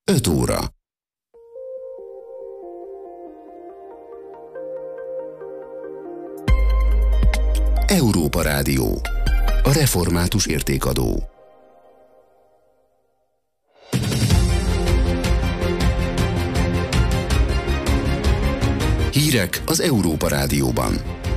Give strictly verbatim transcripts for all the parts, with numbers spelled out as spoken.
öt óra. Európa Rádió. A református értékadó. Hírek az Európa Rádióban.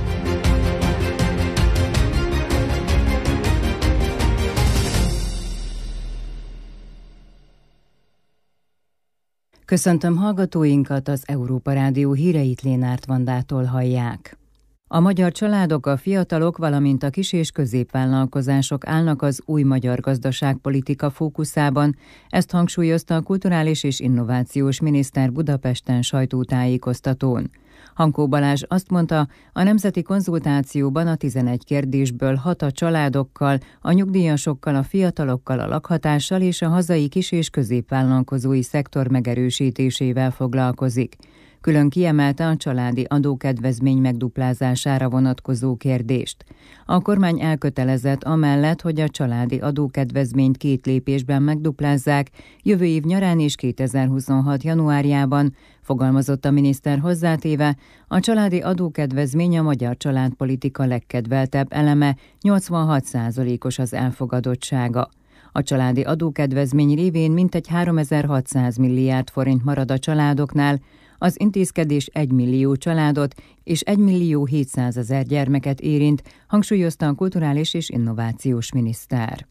Köszöntöm hallgatóinkat, az Európa Rádió híreit Lénárt Vandától hallják. A magyar családok, a fiatalok, valamint a kis- és középvállalkozások állnak az új magyar gazdaságpolitika fókuszában, ezt hangsúlyozta a kulturális és innovációs miniszter Budapesten sajtótájékoztatón. Hankó Balázs azt mondta, a nemzeti konzultációban a tizenegy kérdésből hat a családokkal, a nyugdíjasokkal, a fiatalokkal, a lakhatással és a hazai kis- és középvállalkozói szektor megerősítésével foglalkozik. Külön kiemelte a családi adókedvezmény megduplázására vonatkozó kérdést. A kormány elkötelezett amellett, hogy a családi adókedvezményt két lépésben megduplázzák, jövő év nyarán és kétezer-huszonhat januárjában, fogalmazott a miniszter hozzátéve, a családi adókedvezmény a magyar családpolitika legkedveltebb eleme, nyolcvanhat százalékos az elfogadottsága. A családi adókedvezmény révén mintegy háromezer-hatszáz milliárd forint marad a családoknál, az intézkedés egy millió családot és egy millió hétszázezer gyermeket érint, hangsúlyozta a kulturális és innovációs miniszter.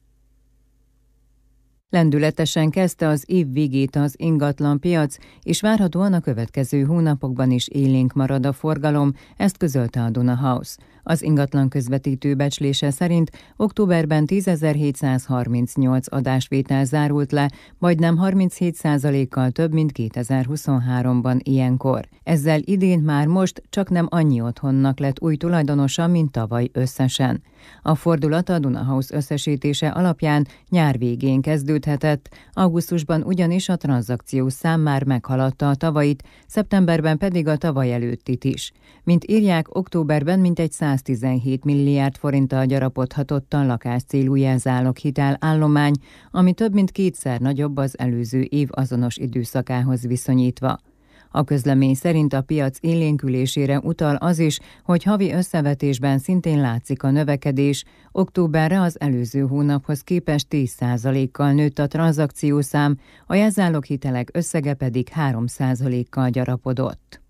Lendületesen kezdte az év végét az ingatlanpiac, és várhatóan a következő hónapokban is élénk marad a forgalom, ezt közölte a Duna House. Az ingatlan közvetítő becslése szerint októberben tízezer-hétszázharmincnyolc adásvétel zárult le, majdnem harminchét százalékkal több, mint kétezer-huszonháromban ilyenkor. Ezzel idén már most csak nem annyi otthonnak lett új tulajdonosa, mint tavaly összesen. A fordulat a Duna House összesítése alapján nyár végén kezdődhetett, augusztusban ugyanis a tranzakciós szám már meghaladta a tavalyit, szeptemberben pedig a tavaly előttit is. Mint írják, októberben mintegy száztizenhét milliárd forinttal gyarapodhatott a lakáscélú jelzáloghitel állomány, ami több mint kétszer nagyobb az előző év azonos időszakához viszonyítva. A közlemény szerint a piac élénkülésére utal az is, hogy havi összevetésben szintén látszik a növekedés, októberre az előző hónaphoz képest tíz százalékkal nőtt a tranzakciószám, a jelzáloghitelek összege pedig három százalékkal gyarapodott.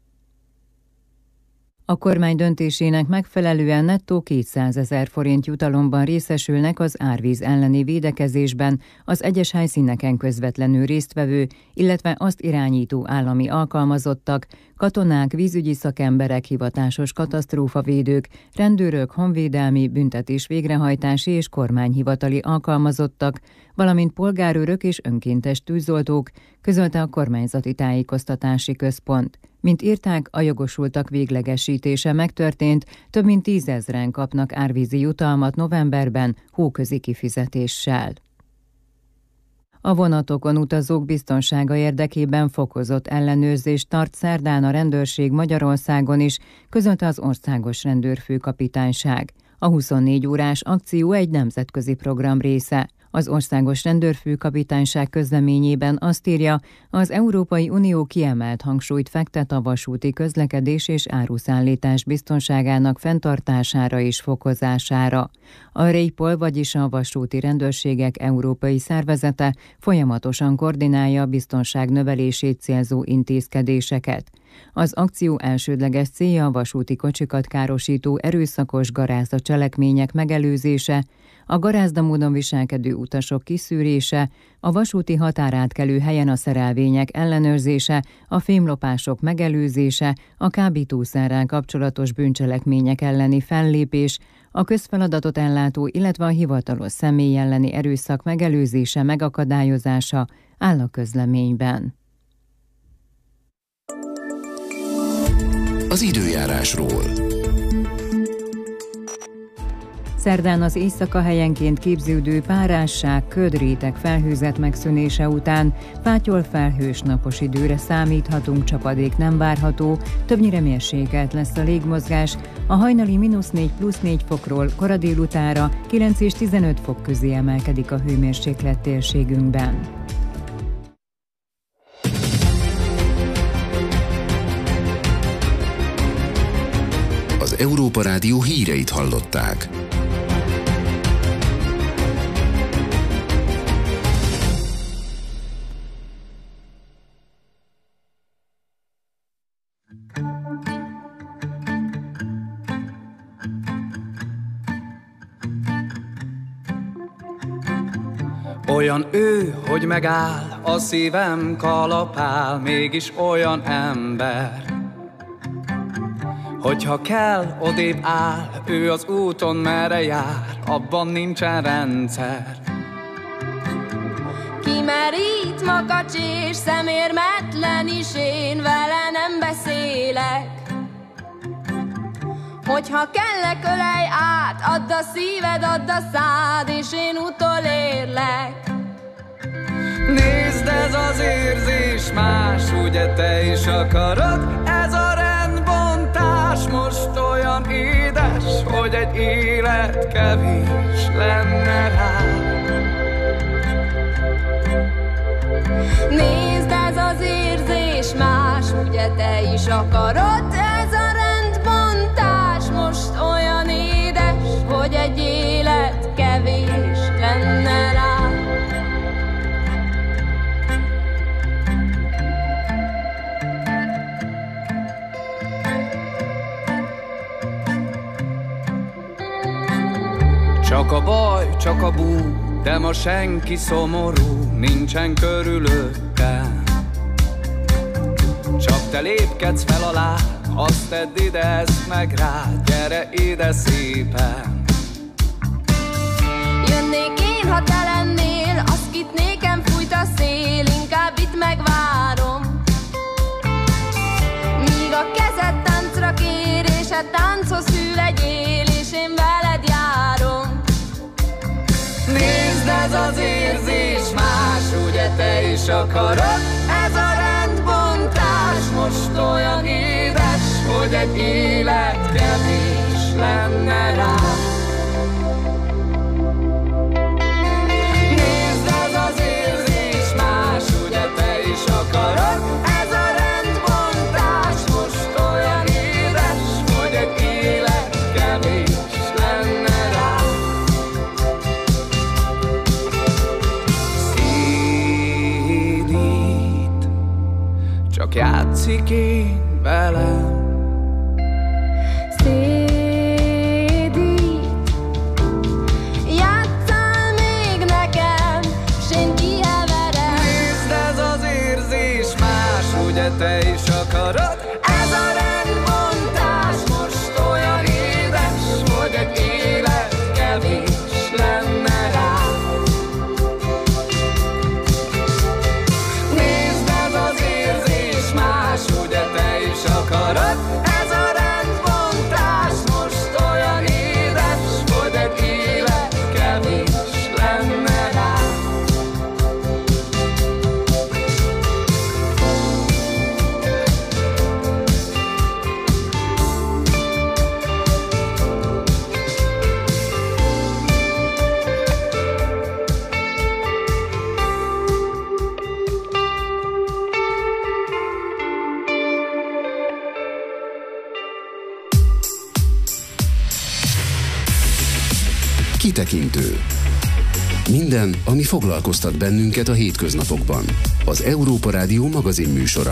A kormány döntésének megfelelően nettó kétszázezer forint jutalomban részesülnek az árvíz elleni védekezésben az egyes helyszíneken közvetlenül résztvevő, illetve azt irányító állami alkalmazottak, katonák, vízügyi szakemberek, hivatásos katasztrófavédők, rendőrök, honvédelmi, büntetés végrehajtási és kormányhivatali alkalmazottak, valamint polgárőrök és önkéntes tűzoltók, közölte a kormányzati tájékoztatási központ. Mint írták, a jogosultak véglegesítése megtörtént, több mint tízezren kapnak árvízi jutalmat novemberben hóközi kifizetéssel. A vonatokon utazók biztonsága érdekében fokozott ellenőrzést tart szerdán a rendőrség Magyarországon is, közölte az Országos Rendőrfőkapitányság. A huszonnégy órás akció egy nemzetközi program része. Az Országos Rendőrfőkapitányság közleményében azt írja, az Európai Unió kiemelt hangsúlyt fektet a vasúti közlekedés és áruszállítás biztonságának fenntartására és fokozására. A RAPOL, vagyis a Vasúti Rendőrségek Európai Szervezete folyamatosan koordinálja a biztonság növelését célzó intézkedéseket. Az akció elsődleges célja a vasúti kocsikat károsító erőszakos garázda cselekmények megelőzése, a garázda módon viselkedő utasok kiszűrése, a vasúti határátkelő helyen a szerelvények ellenőrzése, a fémlopások megelőzése, a kábítószerrel kapcsolatos bűncselekmények elleni fellépés, a közfeladatot ellátó, illetve a hivatalos személy elleni erőszak megelőzése, megakadályozása áll a közleményben. Az időjárásról. Szerdán az éjszaka helyenként képződő párásság, ködréteg felhőzet megszűnése után pátyol felhős napos időre számíthatunk, csapadék nem várható, többnyire mérsékelt lesz a légmozgás, a hajnali mínusz négy plusz négy fokról kora délutára kilenc és tizenöt fok közé emelkedik a hőmérséklet térségünkben. Európa Rádió híreit hallották. Olyan ő, hogy megáll, a szívem kalapál, mégis olyan ember. Hogyha kell, odébb áll, ő az úton merre jár, abban nincsen rendszer. Kimerít makacs és szemérmetlen is, én vele nem beszélek. Hogyha kellek, ölej át, add a szíved, add a szád, és én utolérlek. Nézd, ez az érzés más, ugye te is akarod? Ez a rendbontás most olyan édes, hogy egy élet kevés lenne rá. Nézd, ez az érzés más, ugye te is akarod? Ez a rendbontás most olyan édes, hogy egy élet kevés lenne rá. Csak a baj, csak a bú, de ma senki szomorú, nincsen körülöttem. Csak te lépkedsz fel alá, azt tedd ide, ezt meg rá, gyere ide szépen. Jönnék én, ha te lennél, azt kit nékem fújt a szél, inkább itt megvárom. Míg a kezed táncra kér, és a tánchoz hű legyél, és én veled járom. Nézd, ez az érzés más, ugye te is akarod? Ez a rendbontás most olyan édes, hogy egy élet kevés lenne rá. Nézd, ez az érzés más, ugye te is akarod? Ez a rendbontás most olyan édes, hogy egy élet kevés lenne rá. Csak játszik én velem. Szédít, játsszál még nekem, s én kieverem. Nézd, ez az érzés más, ugye te is akarod? Ez a rendbontás most olyan édes, hogy egy élet kevés lenne rá. Nézd, ez az érzés más, ugye te is akarod? Ez a rendbontás most olyan édes, hogy egy élet kevés lenne rá. Kitekintő. Minden, ami foglalkoztat bennünket a hétköznapokban. Az Európa Rádió magazin műsora.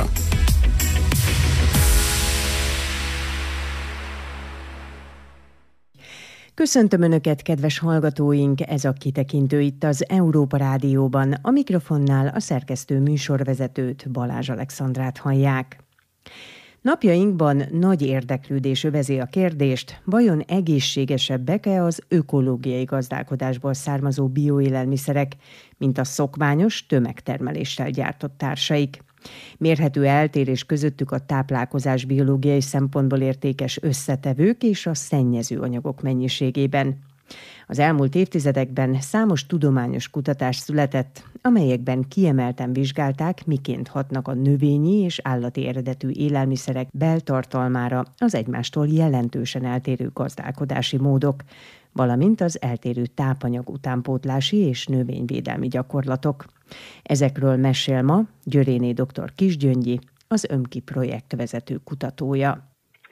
Köszöntöm Önöket, kedves hallgatóink! Ez a Kitekintő itt az Európa Rádióban. A mikrofonnál a szerkesztő műsorvezetőt, Balázs Alexandrát hallják. Napjainkban nagy érdeklődés övezi a kérdést, vajon egészségesebbek-e az ökológiai gazdálkodásból származó bioélelmiszerek, mint a szokványos, tömegtermeléssel gyártott társaik. Mérhető eltérés közöttük a táplálkozás biológiai szempontból értékes összetevők és a szennyező anyagok mennyiségében. Az elmúlt évtizedekben számos tudományos kutatás született, amelyekben kiemelten vizsgálták, miként hatnak a növényi és állati eredetű élelmiszerek beltartalmára az egymástól jelentősen eltérő gazdálkodási módok, valamint az eltérő tápanyag utánpótlási és növényvédelmi gyakorlatok. Ezekről mesél ma Györéné dr. Kisgyöngyi, az ÖMKI projektvezető kutatója.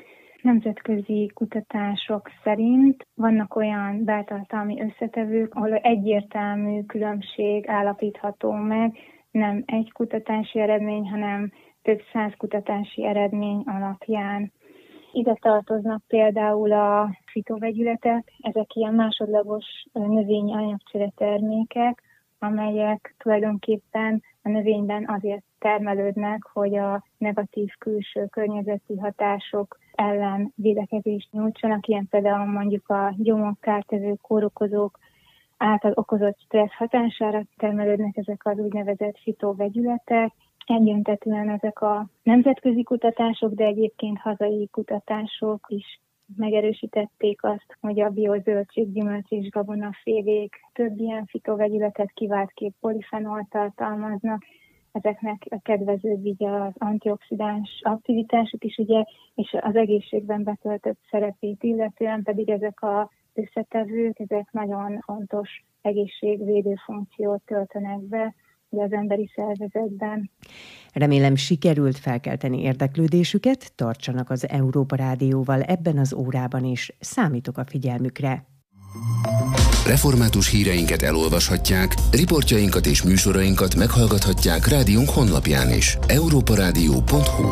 Nemzetközi kutatások szerint vannak olyan beltartalmi összetevők, ahol egyértelmű különbség állapítható meg, nem egy kutatási eredmény, hanem több száz kutatási eredmény alapján. Ide tartoznak például a fitovegyületek, ezek ilyen másodlagos növényi anyagcsere termékek, amelyek tulajdonképpen a növényben azért termelődnek, hogy a negatív külső környezeti hatások ellen védekezést nyújtsanak, ilyen például mondjuk a gyomorkártevők, kórokozók által okozott stressz hatására termelődnek ezek az úgynevezett fitovegyületek. Egyöntetűen ezek a nemzetközi kutatások, de egyébként hazai kutatások is megerősítették azt, hogy a biozöldség, gyümölcs és gabonafélék több ilyen fitovegyületet kiváltképp polifenolt tartalmaznak. Ezeknek a kedvezőbb ugye az antioxidáns aktivitásuk is, ugye, és az egészségben betöltött szerepét illetően pedig ezek az összetevők, ezek nagyon fontos egészségvédő funkciót töltenek be az emberi szervezetben. Remélem sikerült felkelteni érdeklődésüket, tartsanak az Európa Rádióval ebben az órában is, számítok a figyelmükre. Református híreinket elolvashatják, riportjainkat és műsorainkat meghallgathatják rádiónk honlapján is. európa rádió pont hu.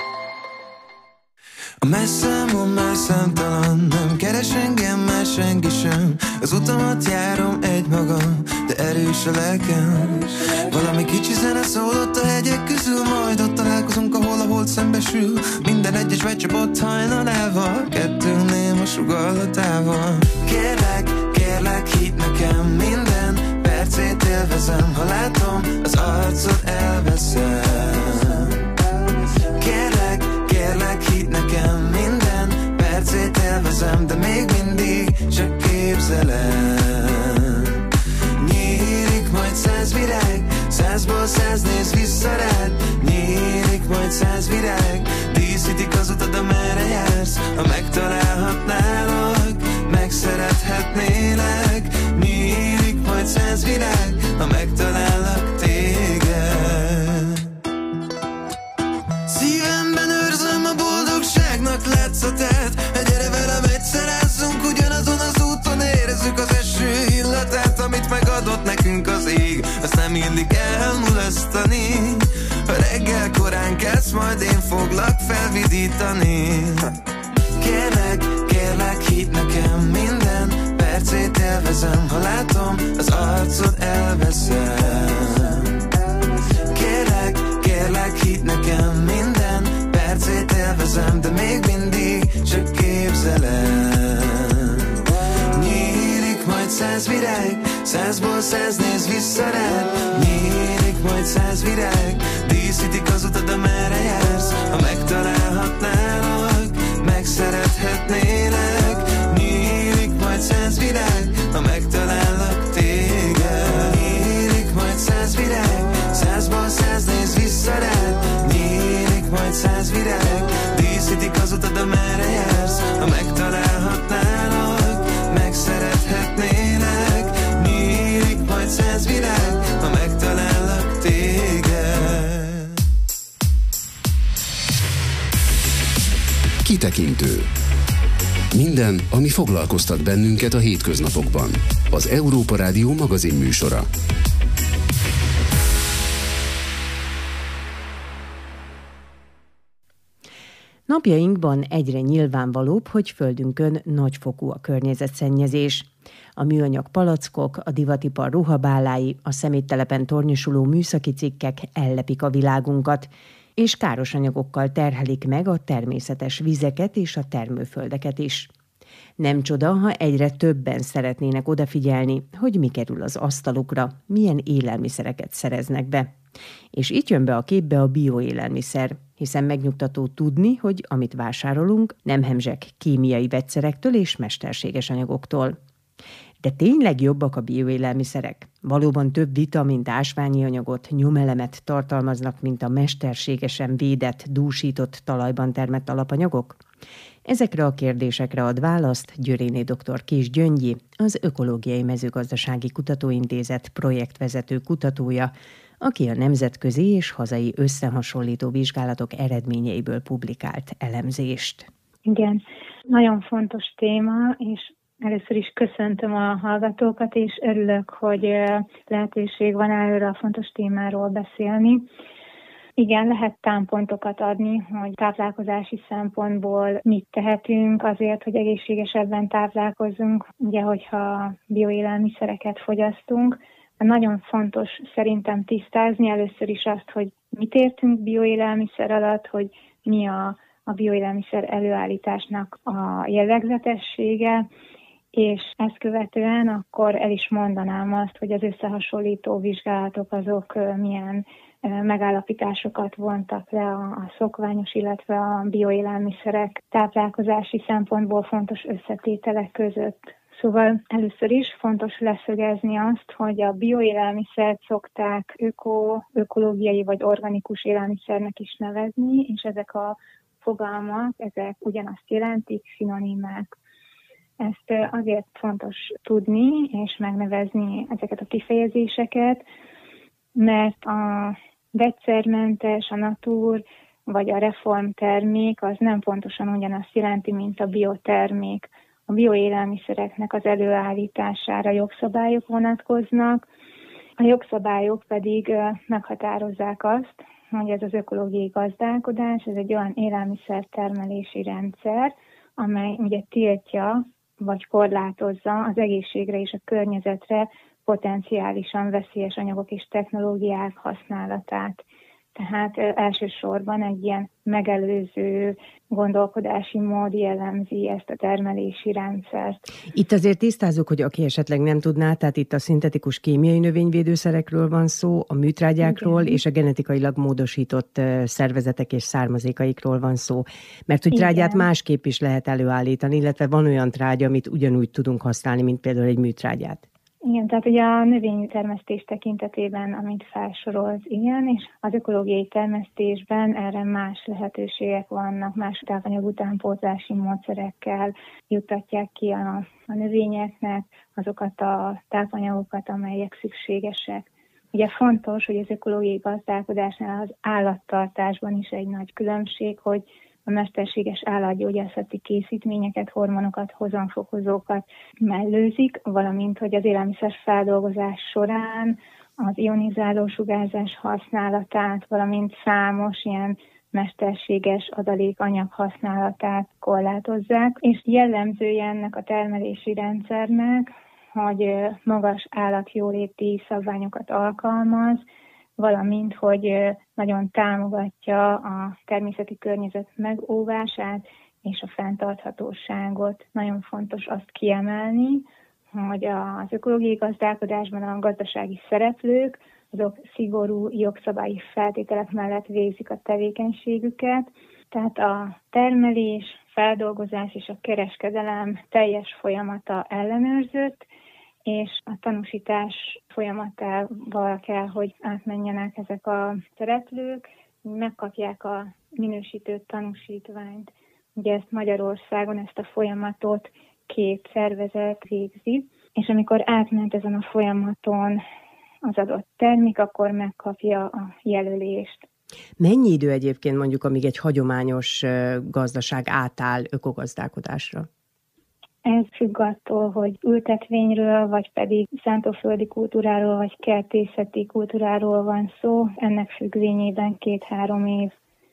A messzámon már számtalan, nem keres engem már senki sem. Az utamat járom egymagam, de erős a lelkem. Valami kicsi zene szólott a hegyek közül, majd ott találkozunk, ahol a hold szembesül. Minden egyes becsapott hajnalával, kettőnél a sugallatával. Kérlek, kérlek, hidd nekem, minden percét élvezem. Ha látom, az arcod elveszem. Kérlek, kérlek, hidd nekem, minden percét élvezem, de még mindig csak képzelem. Nyílik majd száz virág, százból száz néz vissza rád. Nyílik majd száz virág, díszítik az utad, amerre jársz. Ha megtalálhatnálak, megszerethetnélek. Nyílik majd száz virág, ha megtalállak téged. Szívemben őrzöm a boldogságnak látszatát. Gyere velem, egyszerázzunk ugyanazon az úton, érezzük az eső illatát, amit megadott nekünk az ég. Azt nem illik elmulasztani. Ha reggel korán kelsz, majd én foglak felvidítani. Kérlek, kérlek, hidd nekem, minden percét élvezem. Ha látom, az arcod elveszem. Kérlek, kérlek, hidd nekem, minden percét élvezem, de még mindig csak képzelem. Nyílik majd száz virág, százból száz néz vissza rád. Nyílik majd száz virág, díszítik az utad, amerre jársz. Ha megtalálhatnálak, megszerethetnélek. Nyílik majd száz virág, ha megtalállak téged. Nyílik majd száz virág, százból száz néz vissza rád. Nyílik majd száz virág, díszítik az utad, amerre jársz. Ha megtalálhatnálak, megszerethetnélek. Nyílik majd száz virág, ha megtalállak téged. Kitekintő. Minden, ami foglalkoztat bennünket a hétköznapokban. Az Európa Rádió magazin műsora. Napjainkban egyre nyilvánvalóbb, hogy földünkön nagyfokú a környezetszennyezés. A műanyag palackok, a divatipar ruhabálái, a szeméttelepen tornyosuló műszaki cikkek ellepik a világunkat, és káros anyagokkal terhelik meg a természetes vizeket és a termőföldeket is. Nem csoda, ha egyre többen szeretnének odafigyelni, hogy mi kerül az asztalukra, milyen élelmiszereket szereznek be. És itt jön be a képbe a bioélelmiszer, hiszen megnyugtató tudni, hogy amit vásárolunk, nem hemzseg kémiai vegyszerektől és mesterséges anyagoktól. De tényleg jobbak a bioélelmiszerek? Valóban több vitamint, ásványi anyagot, nyomelemet tartalmaznak, mint a mesterségesen védett, dúsított talajban termett alapanyagok? Ezekre a kérdésekre ad választ Györéné dr. Kis Gyöngyi, az Ökológiai Mezőgazdasági Kutatóintézet projektvezető kutatója, aki a nemzetközi és hazai összehasonlító vizsgálatok eredményeiből publikált elemzést. Igen, nagyon fontos téma, és először is köszöntöm a hallgatókat, és örülök, hogy lehetőség van erről a fontos témáról beszélni. Igen, lehet támpontokat adni, hogy táplálkozási szempontból mit tehetünk azért, hogy egészségesebben táplálkozzunk, ugye, hogyha bioélelmiszereket fogyasztunk. Nagyon fontos szerintem tisztázni először is azt, hogy mit értünk bioélelmiszer alatt, hogy mi a, a bioélelmiszer előállításnak a jellegzetessége, és ezt követően akkor el is mondanám azt, hogy az összehasonlító vizsgálatok azok milyen megállapításokat vontak le a szokványos, illetve a bioélelmiszerek táplálkozási szempontból fontos összetételek között. Szóval először is fontos leszögezni azt, hogy a bioélelmiszert szokták öko, ökológiai vagy organikus élelmiszernek is nevezni, és ezek a fogalmak, ezek ugyanazt jelentik, szinonimák. Ezt azért fontos tudni és megnevezni ezeket a kifejezéseket, mert a vegyszermentes, a natur vagy a reformtermék az nem pontosan ugyanazt jelenti, mint a biotermék. A bioélelmiszereknek az előállítására jogszabályok vonatkoznak, a jogszabályok pedig meghatározzák azt, hogy ez az ökológiai gazdálkodás, ez egy olyan élelmiszertermelési rendszer, amely ugye tiltja vagy korlátozza az egészségre és a környezetre potenciálisan veszélyes anyagok és technológiák használatát. Tehát elsősorban egy ilyen megelőző gondolkodási mód jellemzi ezt a termelési rendszert. Itt azért tisztázzuk, hogy aki esetleg nem tudná, tehát itt a szintetikus kémiai növényvédőszerekről van szó, a műtrágyákról igen. és a genetikailag módosított szervezetek és származékaikról van szó. Mert hogy trágyát igen. másképp is lehet előállítani, illetve van olyan trágya, amit ugyanúgy tudunk használni, mint például egy műtrágyát. Igen, tehát ugye a növénytermesztés tekintetében, amit felsorolt, igen, és az ökológiai termesztésben erre más lehetőségek vannak, más tápanyag utánpótlási módszerekkel juttatják ki a, a növényeknek azokat a tápanyagokat, amelyek szükségesek. Ugye fontos, hogy az ökológiai gazdálkodásnál az állattartásban is egy nagy különbség, hogy a mesterséges állatgyógyászati készítményeket, hormonokat, hozamfokozókat mellőzik, valamint, hogy az élelmiszer feldolgozás során az ionizáló sugárzás használatát, valamint számos ilyen mesterséges adalékanyag használatát korlátozzák, és jellemzője ennek a termelési rendszernek, hogy magas állatjóléti szabványokat alkalmaz, valamint, hogy nagyon támogatja a természeti környezet megóvását és a fenntarthatóságot. Nagyon fontos azt kiemelni, hogy az ökológiai gazdálkodásban a gazdasági szereplők, azok szigorú jogszabályi feltételek mellett végzik a tevékenységüket, tehát a termelés, feldolgozás és a kereskedelem teljes folyamata ellenőrzött, és a tanúsítás folyamatával kell, hogy átmenjenek ezek a szereplők, megkapják a minősítő tanúsítványt. Ugye ezt Magyarországon, ezt a folyamatot két szervezet végzi, és amikor átment ezen a folyamaton az adott termék, akkor megkapja a jelölést. Mennyi idő egyébként mondjuk, amíg egy hagyományos gazdaság átáll ökogazdálkodásra? Ez függ attól, hogy ültetvényről, vagy pedig szántóföldi kultúráról, vagy kertészeti kultúráról van szó. Ennek függvényében két-három év.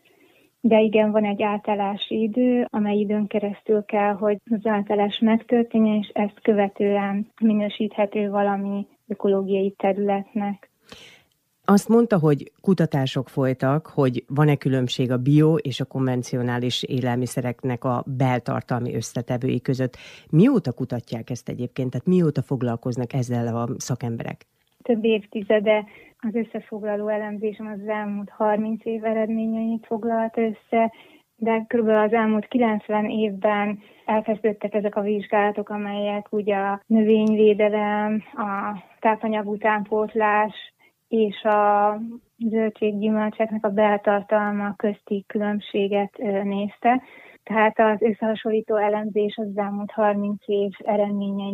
De igen, van egy átállási idő, amely időn keresztül kell, hogy az átállás megtörténjen, és ezt követően minősíthető valami ökológiai területnek. Azt mondta, hogy kutatások folytak, hogy van-e különbség a bio és a konvencionális élelmiszereknek a beltartalmi összetevői között. Mióta kutatják ezt egyébként? Tehát mióta foglalkoznak ezzel a szakemberek? Több évtizede az összefoglaló elemzésem az elmúlt harminc év eredményeit foglalt össze, de kb. Az elmúlt kilencven évben elkezdődtek ezek a vizsgálatok, amelyek ugye a növényvédelem, a tápanyag utánpótlás, és a zöldséggyümölcseknek a beltartalma közti különbséget nézte. Tehát az összehasonlító elemzés az elmúlt harminc év eredményeit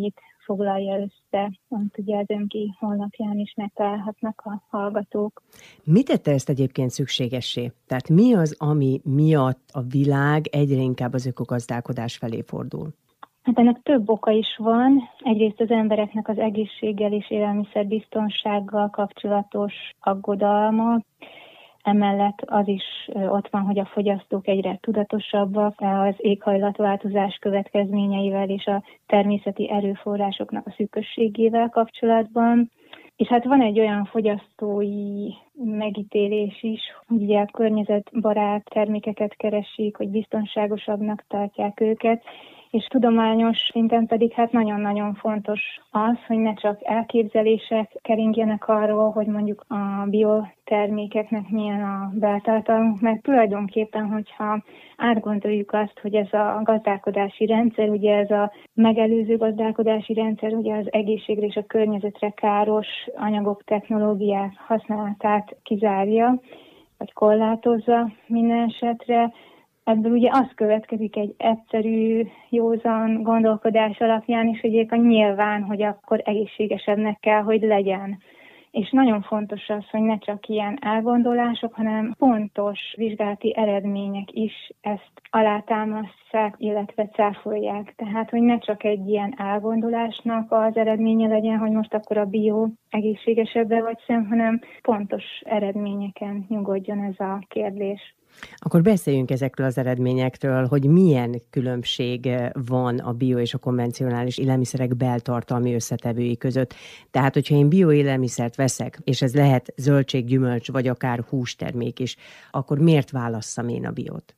foglalja össze, amit ugye az Önki honlapján is megtalálhatnak a hallgatók. Mi tette ezt egyébként szükségessé? Tehát mi az, ami miatt a világ egyre inkább az ökogazdálkodás felé fordul? Hát ennek több oka is van. Egyrészt az embereknek az egészséggel és élelmiszerbiztonsággal kapcsolatos aggodalma. Emellett az is ott van, hogy a fogyasztók egyre tudatosabbak az éghajlatváltozás következményeivel és a természeti erőforrásoknak a szűkösségével kapcsolatban. És hát van egy olyan fogyasztói megítélés is, hogy ugye a környezetbarát termékeket keresik, hogy biztonságosabbnak tartják őket, és tudományos szinten pedig hát nagyon-nagyon fontos az, hogy ne csak elképzelések keringjenek arról, hogy mondjuk a biotermékeknek milyen a beltartalmuk, mert tulajdonképpen, hogyha átgondoljuk azt, hogy ez a gazdálkodási rendszer, ugye ez a megelőző gazdálkodási rendszer, ugye az egészségre és a környezetre káros anyagok, technológiák használatát kizárja, vagy korlátozza minden esetre. Ebből ugye az következik egy egyszerű, józan gondolkodás alapján is, hogy éppen nyilván, hogy akkor egészségesebbnek kell, hogy legyen. És nagyon fontos az, hogy ne csak ilyen elgondolások, hanem pontos vizsgálati eredmények is ezt alátámasztják, illetve cáfolják. Tehát, hogy ne csak egy ilyen elgondolásnak az eredménye legyen, hogy most akkor a bio egészségesebbre vagy sem, hanem pontos eredményeken nyugodjon ez a kérdés. Akkor beszéljünk ezekről az eredményekről, hogy milyen különbség van a bio és a konvencionális élelmiszerek beltartalmi összetevői között. Tehát, hogyha én bioélelmiszert veszek, és ez lehet zöldség, gyümölcs, vagy akár hústermék is, akkor miért válasszam én a biót?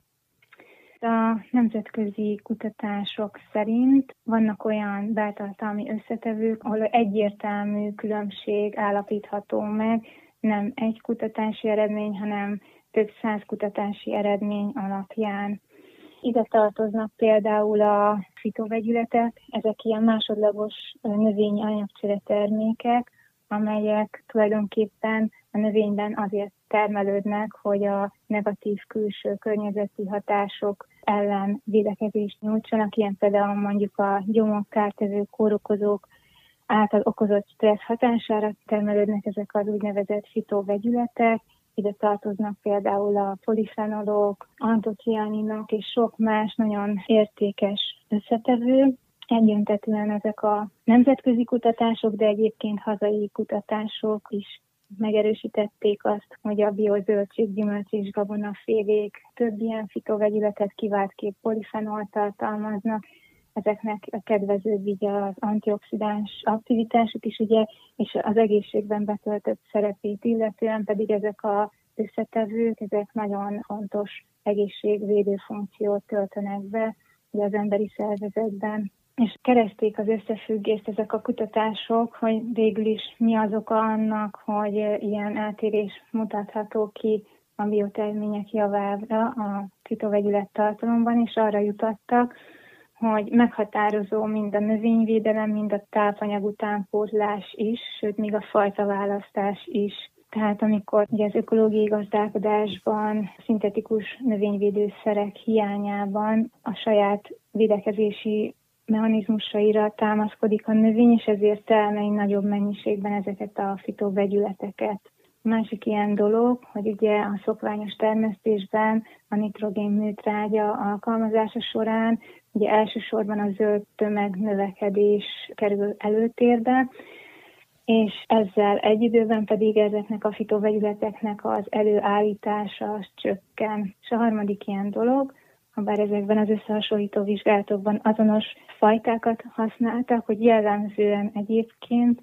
A nemzetközi kutatások szerint vannak olyan beltartalmi összetevők, ahol egyértelmű különbség állapítható meg, nem egy kutatási eredmény, hanem több száz kutatási eredmény alapján. Ide tartoznak például a fitovegyületek, ezek ilyen másodlagos növényi anyagcsere termékek, amelyek tulajdonképpen a növényben azért termelődnek, hogy a negatív külső környezeti hatások ellen védekezést nyújtsanak, ilyen például mondjuk a gyomok, kártevők, kórokozók által okozott stressz hatására termelődnek ezek az úgynevezett fitovegyületek. Ide tartoznak például a polifenolok, antocianinok és sok más nagyon értékes összetevő. Egyöntetűen ezek a nemzetközi kutatások, de egyébként hazai kutatások is megerősítették azt, hogy a biozöldség, gyümölcs és gabonafélék több ilyen fitovegyületet kiváltképp polifenolt tartalmaznak. Ezeknek a kedvezőbb ugye az antioxidáns aktivitásuk is, ugye, és az egészségben betöltött szerepét illetően pedig ezek az összetevők, ezek nagyon fontos egészségvédő funkciót töltenek be ugye az emberi szervezetben. És keresték az összefüggést ezek a kutatások, hogy végül is mi az oka annak, hogy ilyen eltérés mutatható ki a biotermények javára a fitovegyület tartalomban, és arra jutottak, hogy meghatározó mind a növényvédelem, mind a tápanyag utánpótlás is, sőt, még a fajtaválasztás is. Tehát amikor ugye az ökológiai gazdálkodásban, szintetikus növényvédőszerek hiányában a saját védekezési mechanizmusaira támaszkodik a növény, és ezért termeli nagyobb mennyiségben ezeket a fitovegyületeket. A másik ilyen dolog, hogy ugye a szokványos termesztésben a nitrogén műtrágya alkalmazása során ugye elsősorban a zöld tömegnövekedés kerül előtérbe, és ezzel egy időben pedig ezeknek a fitovegyületeknek az előállítása az csökken. És a harmadik ilyen dolog, habár ezekben az összehasonlító vizsgálatokban azonos fajtákat használtak, hogy jellemzően egyébként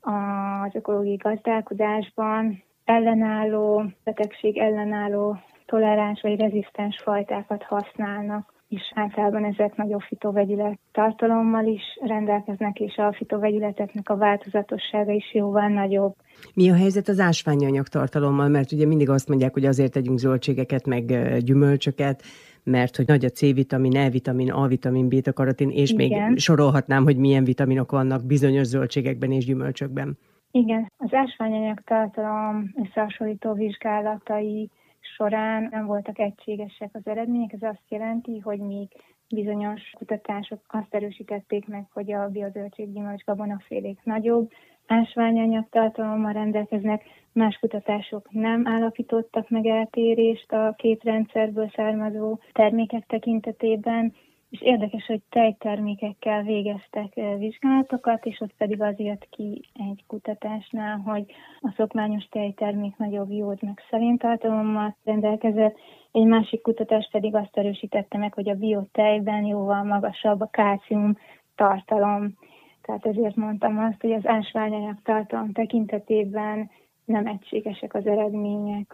az ökológiai gazdálkodásban ellenálló, betegség ellenálló, toleráns vagy rezisztens fajtákat használnak, és általában ezek nagyobb fitovegyület tartalommal is rendelkeznek, és a fitovegyületeknek a változatossága is jóval nagyobb. Mi a helyzet az ásványanyag tartalommal? Mert ugye mindig azt mondják, hogy azért tegyünk zöldségeket, meg gyümölcsöket, mert hogy nagy a C-vitamin, E-vitamin, A-vitamin, béta-karotin, és Igen. még sorolhatnám, hogy milyen vitaminok vannak bizonyos zöldségekben és gyümölcsökben. Igen, az ásványanyag tartalom összehasonlító vizsgálatai során nem voltak egységesek az eredmények. Ez azt jelenti, hogy még bizonyos kutatások azt erősítették meg, hogy a biozöldség, gyümölcs, gabonafélék nagyobb ásványanyag tartalommal rendelkeznek, más kutatások nem állapítottak meg eltérést a két rendszerből származó termékek tekintetében, és érdekes, hogy tejtermékekkel végeztek vizsgálatokat, és ott pedig az jött ki egy kutatásnál, hogy a szokványos tejtermék nagyobb jód meg szeléntartalommal rendelkezett, egy másik kutatás pedig azt erősítette meg, hogy a biotejben jóval magasabb a kálcium tartalom. Tehát ezért mondtam azt, hogy az ásványanyag tartalom tekintetében nem egységesek az eredmények.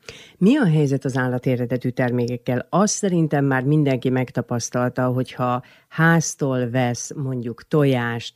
Mi a helyzet az állateredetű termékekkel? Azt szerintem már mindenki megtapasztalta, hogyha háztól vesz mondjuk tojást,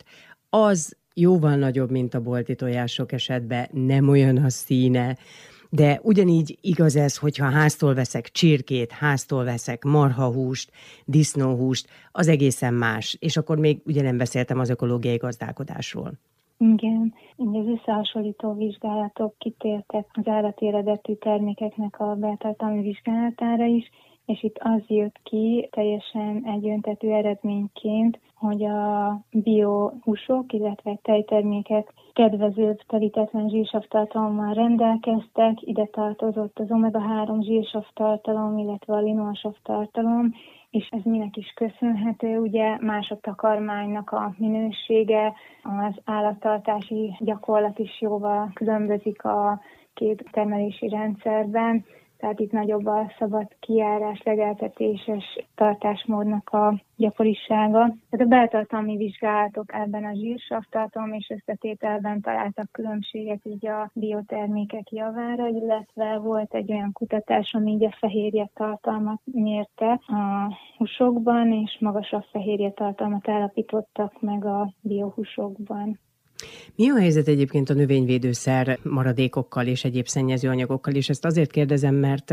az jóval nagyobb, mint a bolti tojás sok esetben, nem olyan a színe, de ugyanígy igaz ez, hogyha háztól veszek csirkét, háztól veszek marhahúst, disznóhúst, az egészen más. És akkor még ugye nem beszéltem az ökológiai gazdálkodásról. Igen, így az összehasonlító vizsgálatok kitértek az állati eredetű termékeknek a beltartalmi vizsgálatára is, és itt az jött ki teljesen egyöntetű eredményként, hogy a biohúsok, illetve tejtermékek kedvezőbb telítetlen zsírsavtartalommal rendelkeztek, ide tartozott az omega három zsírsavtartalom, illetve a linoansavtartalom, és ez minek is köszönhető, ugye más a takarmánynak a minősége, az állattartási gyakorlat is jóval különbözik a két termelési rendszerben, tehát itt nagyobb a szabad kijárás, legeltetéses tartásmódnak a gyakorisága. Tehát a beltartalmi vizsgálatok ebben a zsírsavtartalom és összetételben találtak különbséget így a biotermékek javára, illetve volt egy olyan kutatás, ami így a fehérje tartalmat mérte a húsokban, és magasabb fehérje tartalmat állapítottak meg a biohúsokban. Mi a helyzet egyébként a növényvédőszer maradékokkal és egyéb szennyezőanyagokkal? És ezt azért kérdezem, mert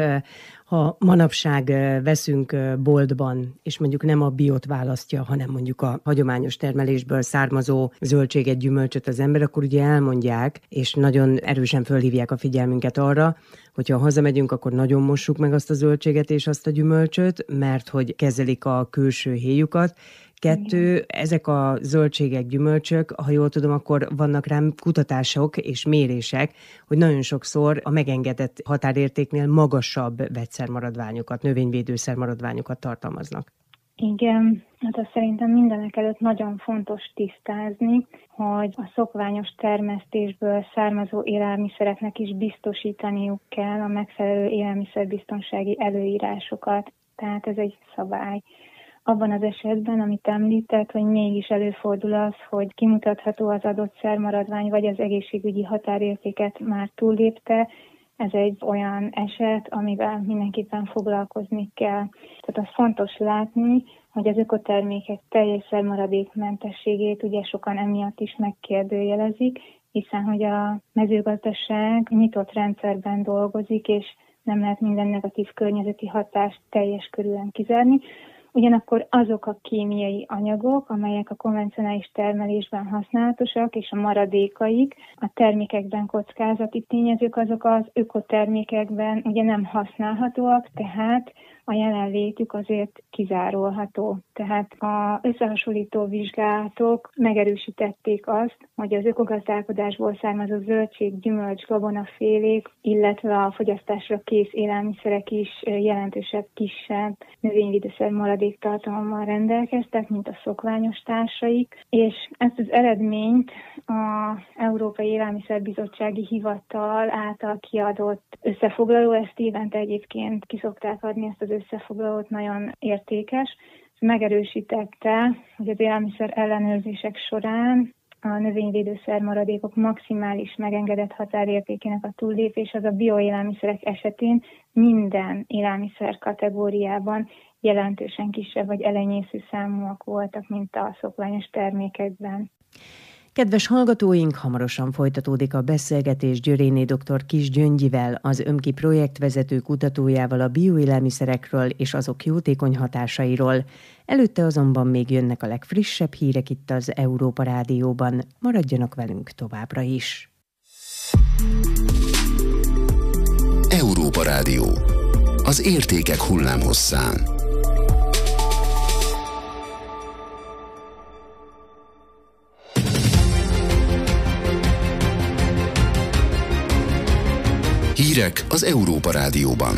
ha manapság veszünk boltban, és mondjuk nem a biót választja, hanem mondjuk a hagyományos termelésből származó zöldséget, gyümölcsöt az ember, akkor ugye elmondják, és nagyon erősen fölhívják a figyelmünket arra, hogyha hazamegyünk, akkor nagyon mossuk meg azt a zöldséget és azt a gyümölcsöt, mert hogy kezelik a külső héjukat. Kettő, ezek a zöldségek, gyümölcsök, ha jól tudom, akkor vannak rám kutatások és mérések, hogy nagyon sokszor a megengedett határértéknél magasabb vegyszermaradványokat, növényvédőszermaradványokat tartalmaznak. Igen, hát azt szerintem mindenek előtt nagyon fontos tisztázni, hogy a szokványos termesztésből származó élelmiszereknek is biztosítaniuk kell a megfelelő élelmiszerbiztonsági előírásokat. Tehát ez egy szabály. Abban az esetben, amit említett, hogy mégis előfordul az, hogy kimutatható az adott szermaradvány, vagy az egészségügyi határértéket már túllépte, ez egy olyan eset, amivel mindenképpen foglalkozni kell. Tehát az fontos látni, hogy az ökotermékek teljes szermaradékmentességét ugye sokan emiatt is megkérdőjelezik, hiszen hogy a mezőgazdaság nyitott rendszerben dolgozik, és nem lehet minden negatív környezeti hatást teljes körűen kizárni. Ugyanakkor azok a kémiai anyagok, amelyek a konvencionális termelésben használatosak, és a maradékaik, a termékekben kockázati tényezők, azok az ökotermékekben ugye nem használhatóak, tehát a jelenlétük azért kizárolható. Tehát az összehasonlító vizsgálatok megerősítették azt, hogy az ökogazdálkodásból származó zöldség, gyümölcs, gabonafélék, illetve a fogyasztásra kész élelmiszerek is jelentősebb, kisebb növényvédőszer maradéktartalommal rendelkeztek, mint a szokványos társaik, és ezt az eredményt az Európai Élelmiszerbizottsági Hivatal által kiadott összefoglaló, ezt évente egyébként ki szokták adni, ezt az összefoglalót, nagyon értékes. Megerősítette, hogy az élelmiszer ellenőrzések során a növényvédőszer maradékok maximális megengedett határértékének a túllépés az a bioélelmiszerek esetén minden élelmiszer kategóriában jelentősen kisebb vagy elenyésző számúak voltak, mint a szokványos termékekben. Kedves hallgatóink, hamarosan folytatódik a beszélgetés Györéné dr. Kiss Gyöngyivel, az ÖMKI projektvezető kutatójával a bioélelmiszerekről és azok jótékony hatásairól. Előtte azonban még jönnek a legfrissebb hírek itt az Európa Rádióban. Maradjanak velünk továbbra is. Európa Rádió. az értékek hullámhosszán. Hírek az Európa Rádióban.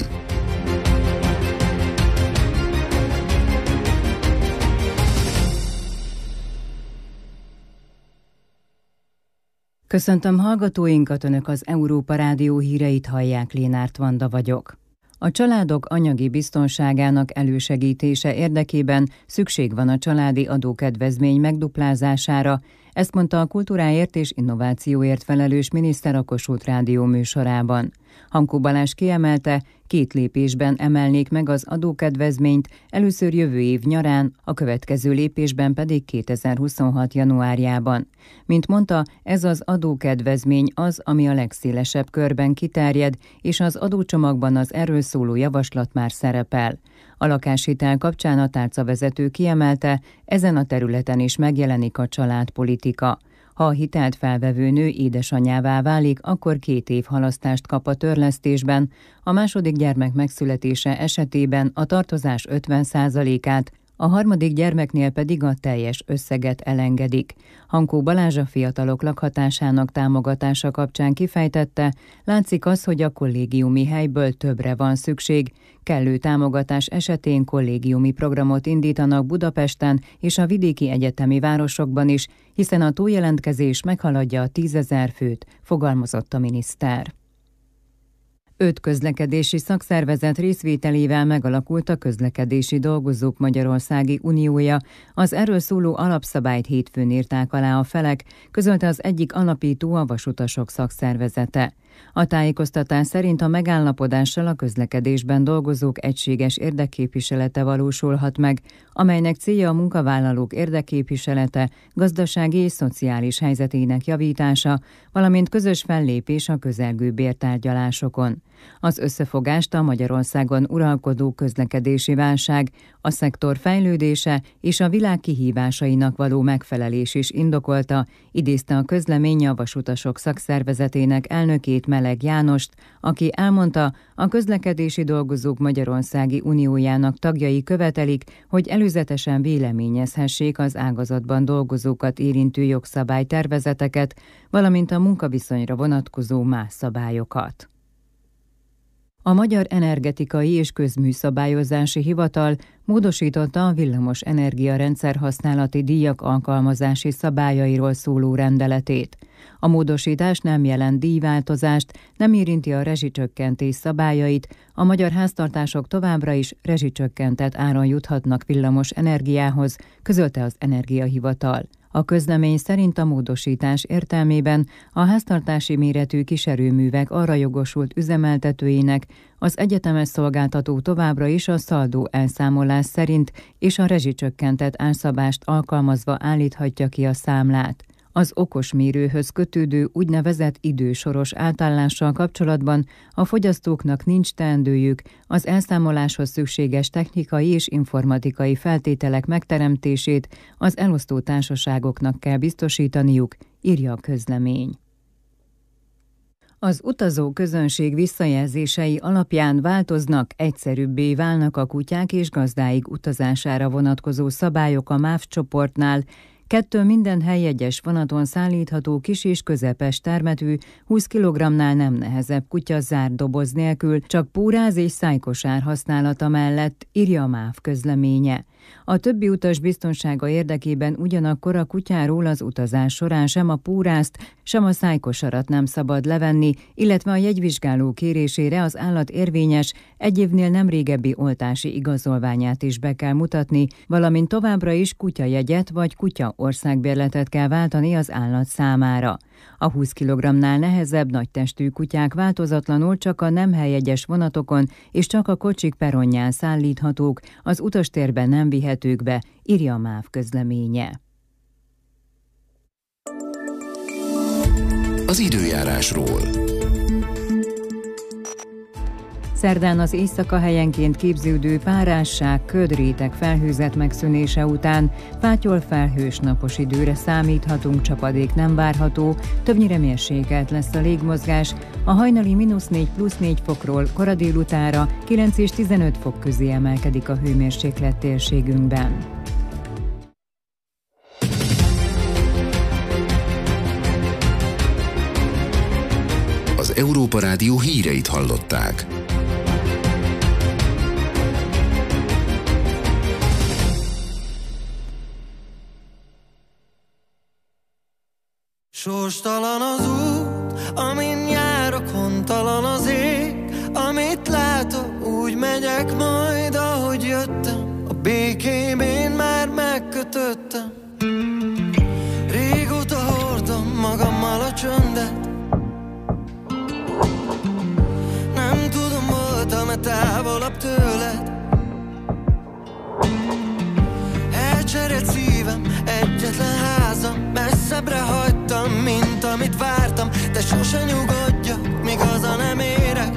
Köszöntöm hallgatóinkat, Önök az Európa Rádió híreit hallják, Lénárt Vanda vagyok. A családok anyagi biztonságának elősegítése érdekében szükség van a családi adókedvezmény megduplázására, ezt mondta a kultúráért és innovációért felelős miniszter a Kossuth Rádió műsorában. Hankó Balázs kiemelte, két lépésben emelnék meg az adókedvezményt, először jövő év nyarán, a következő lépésben pedig kétezer-huszonhat januárjában. Mint mondta, ez az adókedvezmény az, ami a legszélesebb körben kiterjed, és az adócsomagban az erről szóló javaslat már szerepel. A lakáshitel kapcsán a tárcavezető kiemelte, ezen a területen is megjelenik a családpolitika. Ha a hitelt felvevő nő édesanyjává válik, akkor két év halasztást kap a törlesztésben, a második gyermek megszületése esetében a tartozás ötven százalékát, a harmadik gyermeknél pedig a teljes összeget elengedik. Hankó Balázs a fiatalok lakhatásának támogatása kapcsán kifejtette, látszik az, hogy a kollégiumi helyből többre van szükség. Kellő támogatás esetén kollégiumi programot indítanak Budapesten és a vidéki egyetemi városokban is, hiszen a túljelentkezés meghaladja a tízezer főt, fogalmazott a miniszter. Öt közlekedési szakszervezet részvételével megalakult a Közlekedési Dolgozók Magyarországi Uniója. Az erről szóló alapszabályt hétfőn írták alá a felek, közölte az egyik alapító, a Vasutasok Szakszervezete. A tájékoztatás szerint a megállapodással a közlekedésben dolgozók egységes érdekképviselete valósulhat meg, amelynek célja a munkavállalók érdekképviselete, gazdasági és szociális helyzetének javítása, valamint közös fellépés a közelgő bértárgyalásokon. Az összefogást a Magyarországon uralkodó közlekedési válság, a szektor fejlődése és a világ kihívásainak való megfelelés is indokolta, idézte a közlemény a Vasutasok Szakszervezetének elnökét, Meleg Jánost, aki elmondta, a Közlekedési Dolgozók Magyarországi Uniójának tagjai követelik, hogy előzetesen véleményezhessék az ágazatban dolgozókat érintő jogszabálytervezeteket, valamint a munkaviszonyra vonatkozó más szabályokat. A Magyar Energetikai és Közműszabályozási Hivatal módosította a villamos energiarendszer használati díjak alkalmazási szabályairól szóló rendeletét. A módosítás nem jelent díjváltozást, nem érinti a rezsicsökkentés szabályait, a magyar háztartások továbbra is rezsicsökkentett áron juthatnak villamos energiához, közölte az Energiahivatal. A közlemény szerint a módosítás értelmében a háztartási méretű kiserőművek arra jogosult üzemeltetőinek az egyetemes szolgáltató továbbra is a szaldó elszámolás szerint és a rezsicsökkentett árszabást alkalmazva állíthatja ki a számlát. Az okosmérőhöz kötődő úgynevezett idősoros átállással kapcsolatban a fogyasztóknak nincs teendőjük, az elszámoláshoz szükséges technikai és informatikai feltételek megteremtését az elosztó társaságoknak kell biztosítaniuk, írja a közlemény. Az utazó közönség visszajelzései alapján változnak, egyszerűbbé válnak a kutyák és gazdáik utazására vonatkozó szabályok a MÁV csoportnál. Kettő minden helyjegyes vonaton szállítható kis és közepes termetű, húsz kilogrammnál nem nehezebb kutya zárt doboz nélkül, csak póráz és szájkosár használata mellett, írja a MÁV közleménye. A többi utas biztonsága érdekében ugyanakkor a kutyáról az utazás során sem a pórázt, sem a szájkosarat nem szabad levenni, illetve a jegyvizsgáló kérésére az állat érvényes, egy évnél nem régebbi oltási igazolványát is be kell mutatni, valamint továbbra is kutyajegyet vagy kutya országbérletet kell váltani az állat számára. A húsz kilogrammnál nehezebb, nagytestű kutyák változatlanul csak a nem helyjegyes vonatokon és csak a kocsik perronján szállíthatók, az utastérben nem vihetők be, írja a MÁV közleménye. Az időjárásról. Szerdán az éjszaka helyenként képződő párásság, ködréteg felhőzet megszűnése után pátyol felhős napos időre számíthatunk, csapadék nem várható, többnyire mérsékelt lesz a légmozgás, a hajnali mínusz négy plusz négy fokról kora délutára kilenc és tizenöt fok közé emelkedik a hőmérséklet térségünkben. Az Európa Rádió híreit hallották. Sorstalan az út, amin járok, hontalan az ég, amit látok, úgy megyek majd, ahogy jöttem. A békém én már megkötöttem. Régóta hordom magammal a csöndet. Nem tudom, voltam-e távolabb tőled. Elcserélt szívem, egyetlen házam, messzebbre hagytam, mint amit vártam. De sose nyugodjak, míg haza nem érek.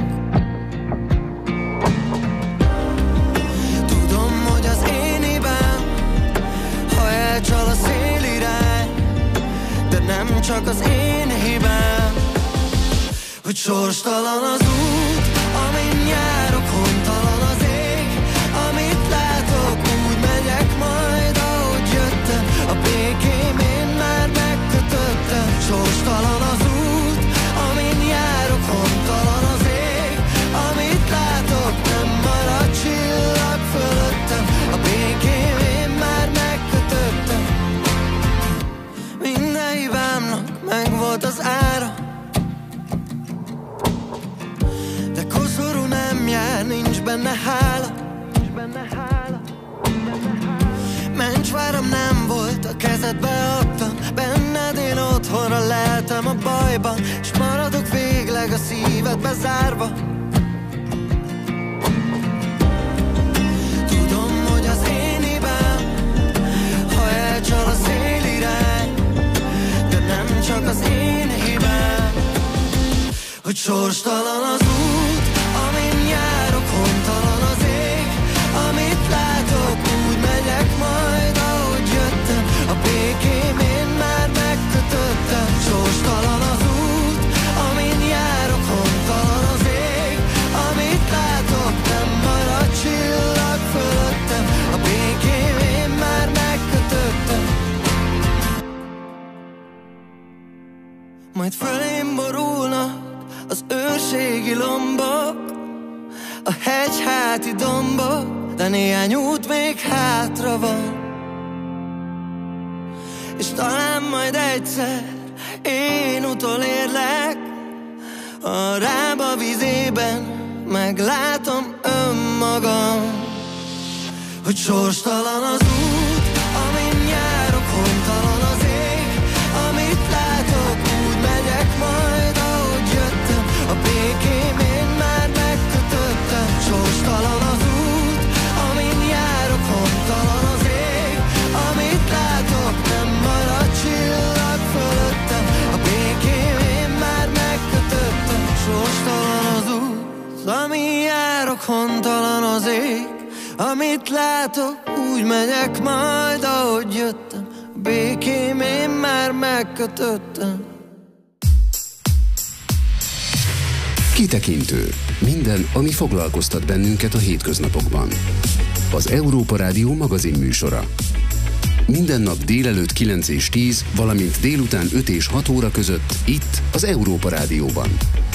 Tudom, hogy az én hibám, ha elcsal a szélirány, de nem csak az én hibám, hogy sorstalan az út, amin járok, hontalan az ég, amit látok, úgy megyek majd, ahogy jöttem. A békém én már megkötöttem. Sorstalan az út, amin járok, hontalan az ég, amit látok, nem marad csillag fölöttem. A békém én már megkötöttem. Minden hibámnak megvolt az ára, de koszorú nem jár, nincs benne hála. Mencsváram nem volt, a kezedbe adtam, benned én otthonra leltem a bajban, s maradok végleg a szívedbe zárva. Tudom, hogy az én hibám, ha elcsal a szélirány, de nem csak az én hibám, hogy sorstalan az út, amin járok, hontalan az ég, amit látok, úgy megyek majd, ahogy jöttem. A békém én már megkötöttem. Sorstalan az út, amin járok, hontalan az ég, amit látok, nem marad csillag fölöttem. A békém én már megkötöttem. Majd fölém borulnak az őrségi lombok, a hegyháti dombok, de néhány út még hátra van. És talán majd egyszer én utolérlek, a rába vizében meglátom önmagam, hogy sorstalan az út, amin járok, hontalan az ég, amit látok, úgy megyek majd, ahogy jöttem. A békém én már megkötöttem. Sorstalan az út, amin járok, hontalan az ég, amit látok, nem marad csillag fölöttem. A békém én már megkötöttem. Sorstalan az út, amin járok, hontalan az ég, amit látok, úgy megyek majd, ahogy jöttem. A békém én már megkötöttem. Kitekintő. Minden, ami foglalkoztat bennünket a hétköznapokban. Az Európa Rádió magazinműsora. Minden nap délelőtt kilenc és tíz, valamint délután öt és hat óra között itt az Európa Rádióban.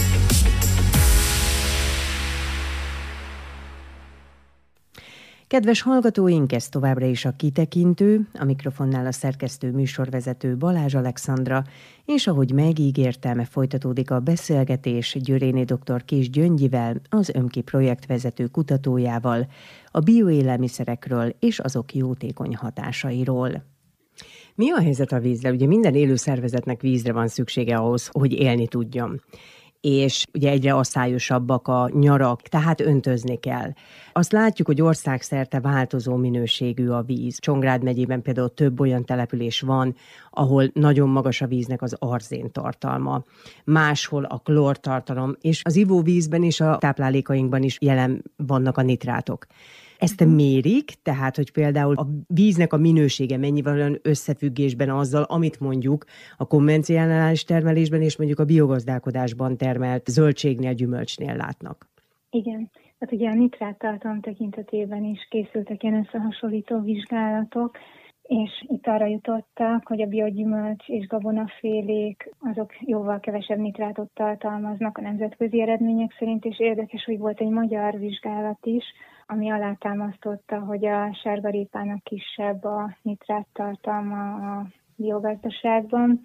Kedves hallgatóink, ez továbbra is a Kitekintő, a mikrofonnál a szerkesztő műsorvezető Balázs Alexandra, és ahogy megígértem, folytatódik a beszélgetés Györéné dr. Kis Gyöngyivel, az ÖMKI projektvezető kutatójával, a bioélelmiszerekről és azok jótékony hatásairól. Mi a helyzet a vízzel? Ugye minden élő szervezetnek vízre van szüksége ahhoz, hogy élni tudjon. és ugye egyre asszályosabbak a nyarak, tehát öntözni kell. Azt látjuk, hogy országszerte változó minőségű a víz. Csongrád megyében például több olyan település van, ahol nagyon magas a víznek az arzén tartalma. Máshol a klórtartalom, és az ivóvízben és a táplálékainkban is jelen vannak a nitrátok. Ezt mérik, tehát, hogy például a víznek a minősége mennyivel olyan összefüggésben azzal, amit mondjuk a konvencionális termelésben és mondjuk a biogazdálkodásban termelt zöldségnél, gyümölcsnél látnak. Igen, hát ugye a nitráttartalom tekintetében is készültek ilyen összehasonlító vizsgálatok, és itt arra jutottak, hogy a biogyümölcs és gabonafélék azok jóval kevesebb nitrátot tartalmaznak a nemzetközi eredmények szerint, és érdekes, hogy volt egy magyar vizsgálat is, ami alátámasztotta, hogy a sárgarépának kisebb a nitrát tartalma a biogazdaságban.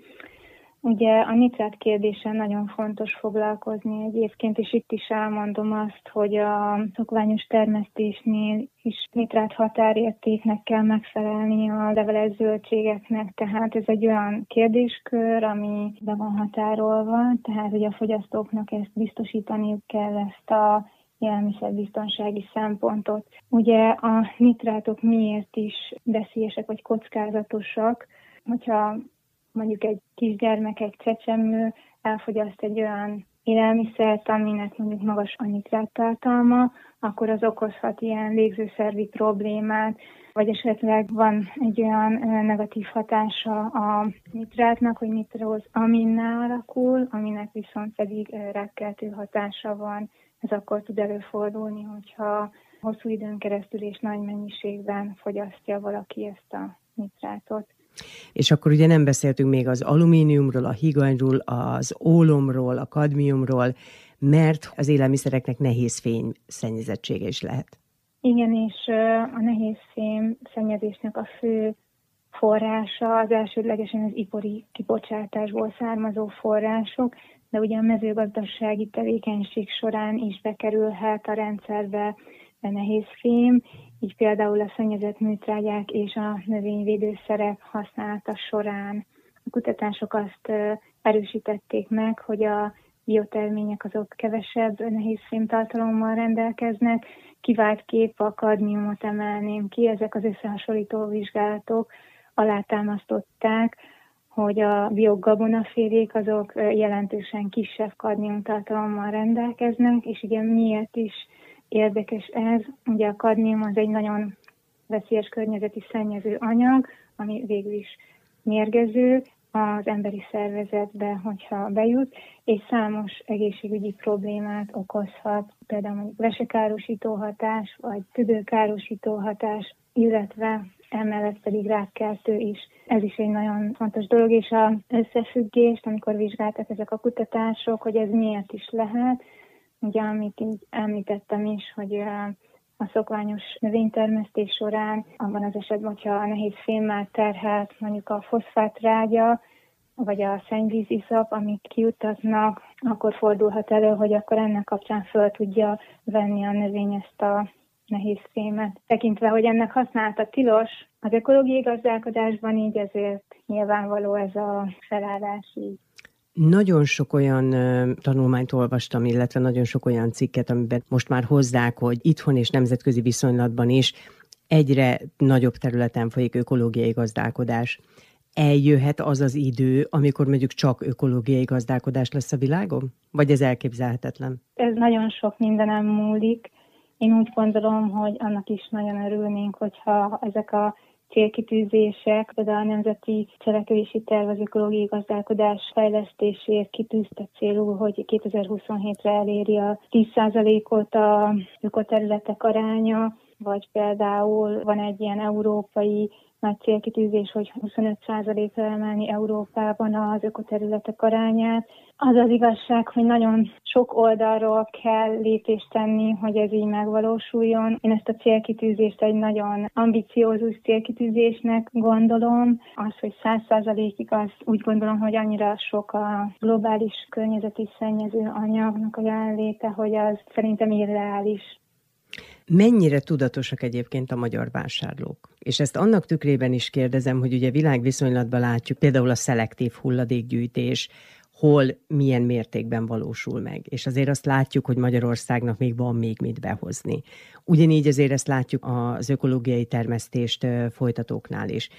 Ugye a nitrát kérdésen nagyon fontos foglalkozni egyébként, és itt is elmondom azt, hogy a szokványos termesztésnél is nitrát határértéknek kell megfelelni a leveles zöldségeknek, tehát ez egy olyan kérdéskör, ami be van határolva, tehát hogy a fogyasztóknak ezt biztosítaniuk kell, ezt a élelmiszerbiztonsági szempontot. Ugye a nitrátok miért is veszélyesek vagy kockázatosak, hogyha mondjuk egy kisgyermek, egy csecsemő elfogyaszt egy olyan élelmiszert, aminek mondjuk magas a nitrát tartalma, akkor az okozhat ilyen légzőszervi problémát, vagy esetleg van egy olyan negatív hatása a nitrátnak, hogy nitróz aminná alakul, aminek viszont pedig rákkeltő hatása van. Ez akkor tud előfordulni, hogyha hosszú időn keresztül és nagy mennyiségben fogyasztja valaki ezt a nitrátot. És akkor ugye nem beszéltünk még az alumíniumról, a higanyról, az ólomról, a kadmiumról, mert az élelmiszereknek nehézfém szennyezettsége is lehet. Igen, és a nehézfém szennyezésnek a fő forrása az elsődlegesen az ipari kibocsátásból származó források, de ugye a mezőgazdasági tevékenység során is bekerülhet a rendszerbe a nehézfém, így például a szennyezett műtrágyák és a növényvédőszerek használata során. A kutatások azt erősítették meg, hogy a biotermények azok kevesebb nehézfém tartalommal rendelkeznek, kiváltképp a kadmiumot emelném ki, ezek az összehasonlító vizsgálatok alátámasztották, hogy a biogabonafélék azok jelentősen kisebb kadmium tartalommal rendelkeznek, és ugye miért is érdekes ez? Ugye a kadmium az egy nagyon veszélyes környezeti szennyező anyag, ami végül is mérgező az emberi szervezetbe, hogyha bejut, és számos egészségügyi problémát okozhat, például mondjuk vesekárosító hatás, vagy tüdőkárosító hatás, illetve emellett pedig rákkeltő is. Ez is egy nagyon fontos dolog, és az összefüggést, amikor vizsgáltak ezek a kutatások, hogy ez miért is lehet, ugye amit így említettem is, hogy a szokványos növénytermesztés során, abban az esetben, hogyha a nehéz fémmel terhelt mondjuk a foszfátrágya, vagy a szennyvíziszap, amik kijuttatnak, akkor fordulhat elő, hogy akkor ennek kapcsán föl tudja venni a növény ezt a nehéz fémet. Tekintve, hogy ennek használata tilos az ökológiai gazdálkodásban, így ezért nyilvánvaló ez a felállás így. Nagyon sok olyan uh, tanulmányt olvastam, illetve nagyon sok olyan cikket, amiben most már hozzák, hogy itthon és nemzetközi viszonylatban is egyre nagyobb területen folyik ökológiai gazdálkodás. Eljöhet az az idő, amikor mondjuk csak ökológiai gazdálkodás lesz a világon? Vagy ez elképzelhetetlen? Ez nagyon sok mindenem múlik. Én úgy gondolom, hogy annak is nagyon örülnénk, hogyha ezek a célkitűzések, például a Nemzeti Cselekvési Terv az ökológiai gazdálkodás fejlesztésért kitűzte célul, hogy kétezer-huszonhétre eléri a tíz százalékot a ökoterületek aránya, vagy például van egy ilyen európai nagy célkitűzés, hogy huszonöt százalékra emelni Európában az ökoterületek arányát. Az az igazság, hogy nagyon sok oldalról kell lépést tenni, hogy ez így megvalósuljon. Én ezt a célkitűzést egy nagyon ambiciózus célkitűzésnek gondolom. Az, hogy száz százalékig az úgy gondolom, hogy annyira sok a globális környezeti szennyező anyagnak a jelenléte, hogy az szerintem irreális. Mennyire tudatosak egyébként a magyar vásárlók? És ezt annak tükrében is kérdezem, hogy ugye világviszonylatban látjuk például a szelektív hulladékgyűjtés, hol milyen mértékben valósul meg. És azért azt látjuk, hogy Magyarországnak még van még mit behozni. Ugyanígy azért ezt látjuk az ökológiai termesztést folytatóknál is.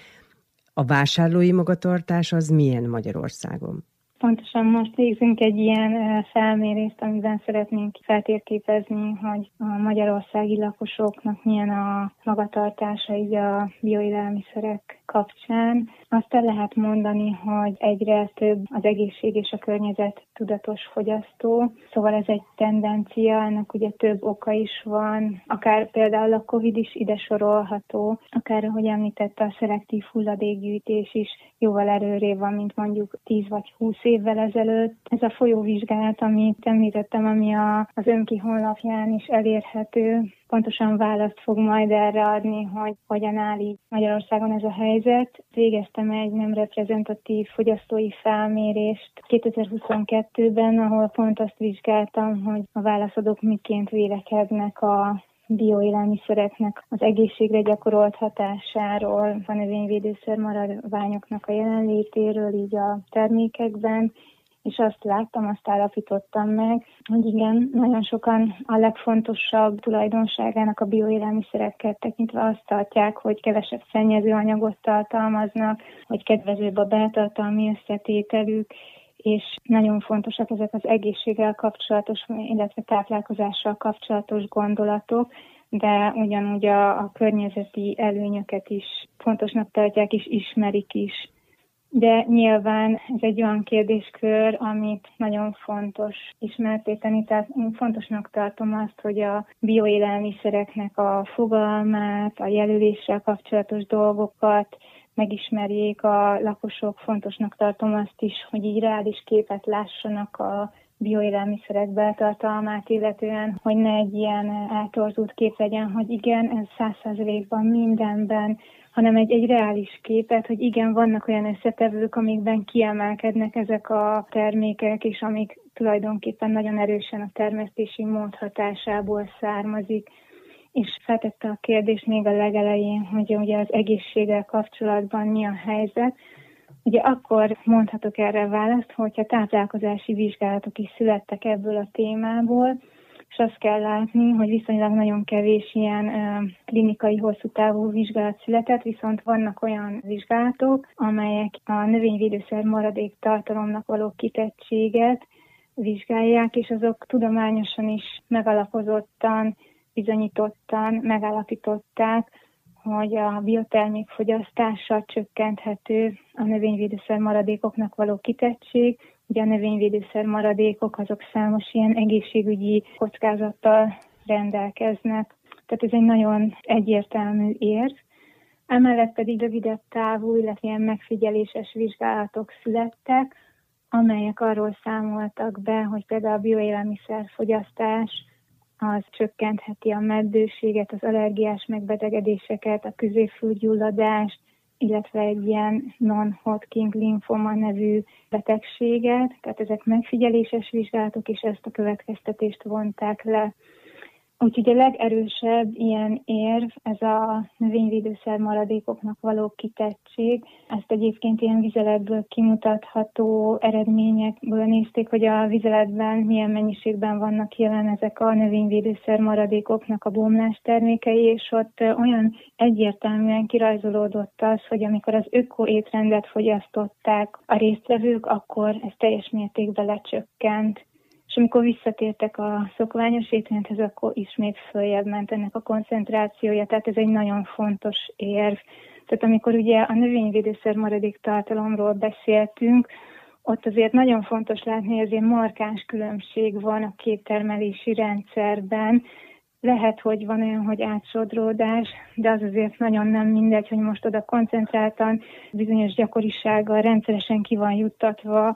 A vásárlói magatartás az milyen Magyarországon? Pontosan most végzünk egy ilyen felmérést, amiben szeretnénk feltérképezni, hogy a magyarországi lakosoknak milyen a magatartása így a bioélelmiszerek kapcsán. Azt el lehet mondani, hogy egyre több az egészség és a környezet tudatos fogyasztó, szóval ez egy tendencia, ennek ugye több oka is van, akár például a Covid is ide sorolható, akár, ahogy említette, a szelektív hulladékgyűjtés is jóval erőrébb van, mint mondjuk tíz vagy húsz évvel ezelőtt. Ez a folyóvizsgálat, amit említettem, ami a, az Önki honlapján is elérhető, pontosan választ fog majd erre adni, hogy hogyan áll így Magyarországon ez a helyzet. Végeztem egy nem reprezentatív fogyasztói felmérést kétezer-huszonkettőben, ahol pont azt vizsgáltam, hogy a válaszadók miként vélekednek a bioélelmiszereknek az egészségre gyakorolt hatásáról, a növényvédőszer maradványoknak a jelenlétéről így a termékekben, és azt láttam, azt állapítottam meg, hogy igen, nagyon sokan a legfontosabb tulajdonságának a bioélelmiszerekkel tekintve azt tartják, hogy kevesebb szennyező anyagot tartalmaznak, hogy kedvezőbb a beltartalmi összetételük, és nagyon fontosak ezek az egészséggel kapcsolatos, illetve táplálkozással kapcsolatos gondolatok, de ugyanúgy a, a környezeti előnyöket is fontosnak tartják és ismerik is. De nyilván ez egy olyan kérdéskör, amit nagyon fontos ismertéteni, tehát én fontosnak tartom azt, hogy a bioélelmiszereknek a fogalmát, a jelöléssel kapcsolatos dolgokat megismerjék a lakosok. Fontosnak tartom azt is, hogy így reális képet lássanak a bioélelmiszerek beltartalmát, illetően, hogy ne egy ilyen eltorzult kép legyen, hogy igen, ez száz százalékban mindenben, hanem egy, egy reális képet, hogy igen, vannak olyan összetevők, amikben kiemelkednek ezek a termékek, és amik tulajdonképpen nagyon erősen a termesztési mód hatásából származik. És feltette a kérdést még a legelején, hogy ugye az egészséggel kapcsolatban mi a helyzet. Ugye akkor mondhatok erre választ, hogyha táplálkozási vizsgálatok is születtek ebből a témából, és azt kell látni, hogy viszonylag nagyon kevés ilyen ö, klinikai hosszú távú vizsgálat született, viszont vannak olyan vizsgálatok, amelyek a növényvédőszer maradék tartalomnak való kitettséget vizsgálják, és azok tudományosan is megalapozottan, bizonyítottan megállapították, hogy a biotermék fogyasztással csökkenthető a növényvédőszer maradékoknak való kitettség. Ugye a növényvédőszer maradékok azok számos ilyen egészségügyi kockázattal rendelkeznek. Tehát ez egy nagyon egyértelmű érv. Emellett pedig rövidebb távú, illetve ilyen megfigyeléses vizsgálatok születtek, amelyek arról számoltak be, hogy például a bioélelmiszer fogyasztás az csökkentheti a meddőséget, az allergiás megbetegedéseket, a középfülgyulladást, illetve egy ilyen non-Hodgkin linfoma nevű betegséget. Tehát ezek megfigyeléses vizsgálatok, és ezt a következtetést vonták le. Úgyhogy a legerősebb ilyen érv, ez a növényvédőszer maradékoknak való kitettség. Ezt egyébként ilyen vizeletből kimutatható eredményekből nézték, hogy a vizeletben milyen mennyiségben vannak jelen ezek a növényvédőszer maradékoknak a bomlás termékei, és ott olyan egyértelműen kirajzolódott az, hogy amikor az öko étrendet fogyasztották a résztvevők, akkor ez teljes mértékben lecsökkent. És amikor visszatértek a szokványos étrendhez, akkor ismét följebb ment ennek a koncentrációja, tehát ez egy nagyon fontos érv. Tehát amikor ugye a növényvédőszer maradék tartalomról beszéltünk, ott azért nagyon fontos látni, hogy azért markáns különbség van a két termelési rendszerben. Lehet, hogy van olyan, hogy átsodródás, de az azért nagyon nem mindegy, hogy most oda koncentráltan, bizonyos gyakorisággal rendszeresen ki van juttatva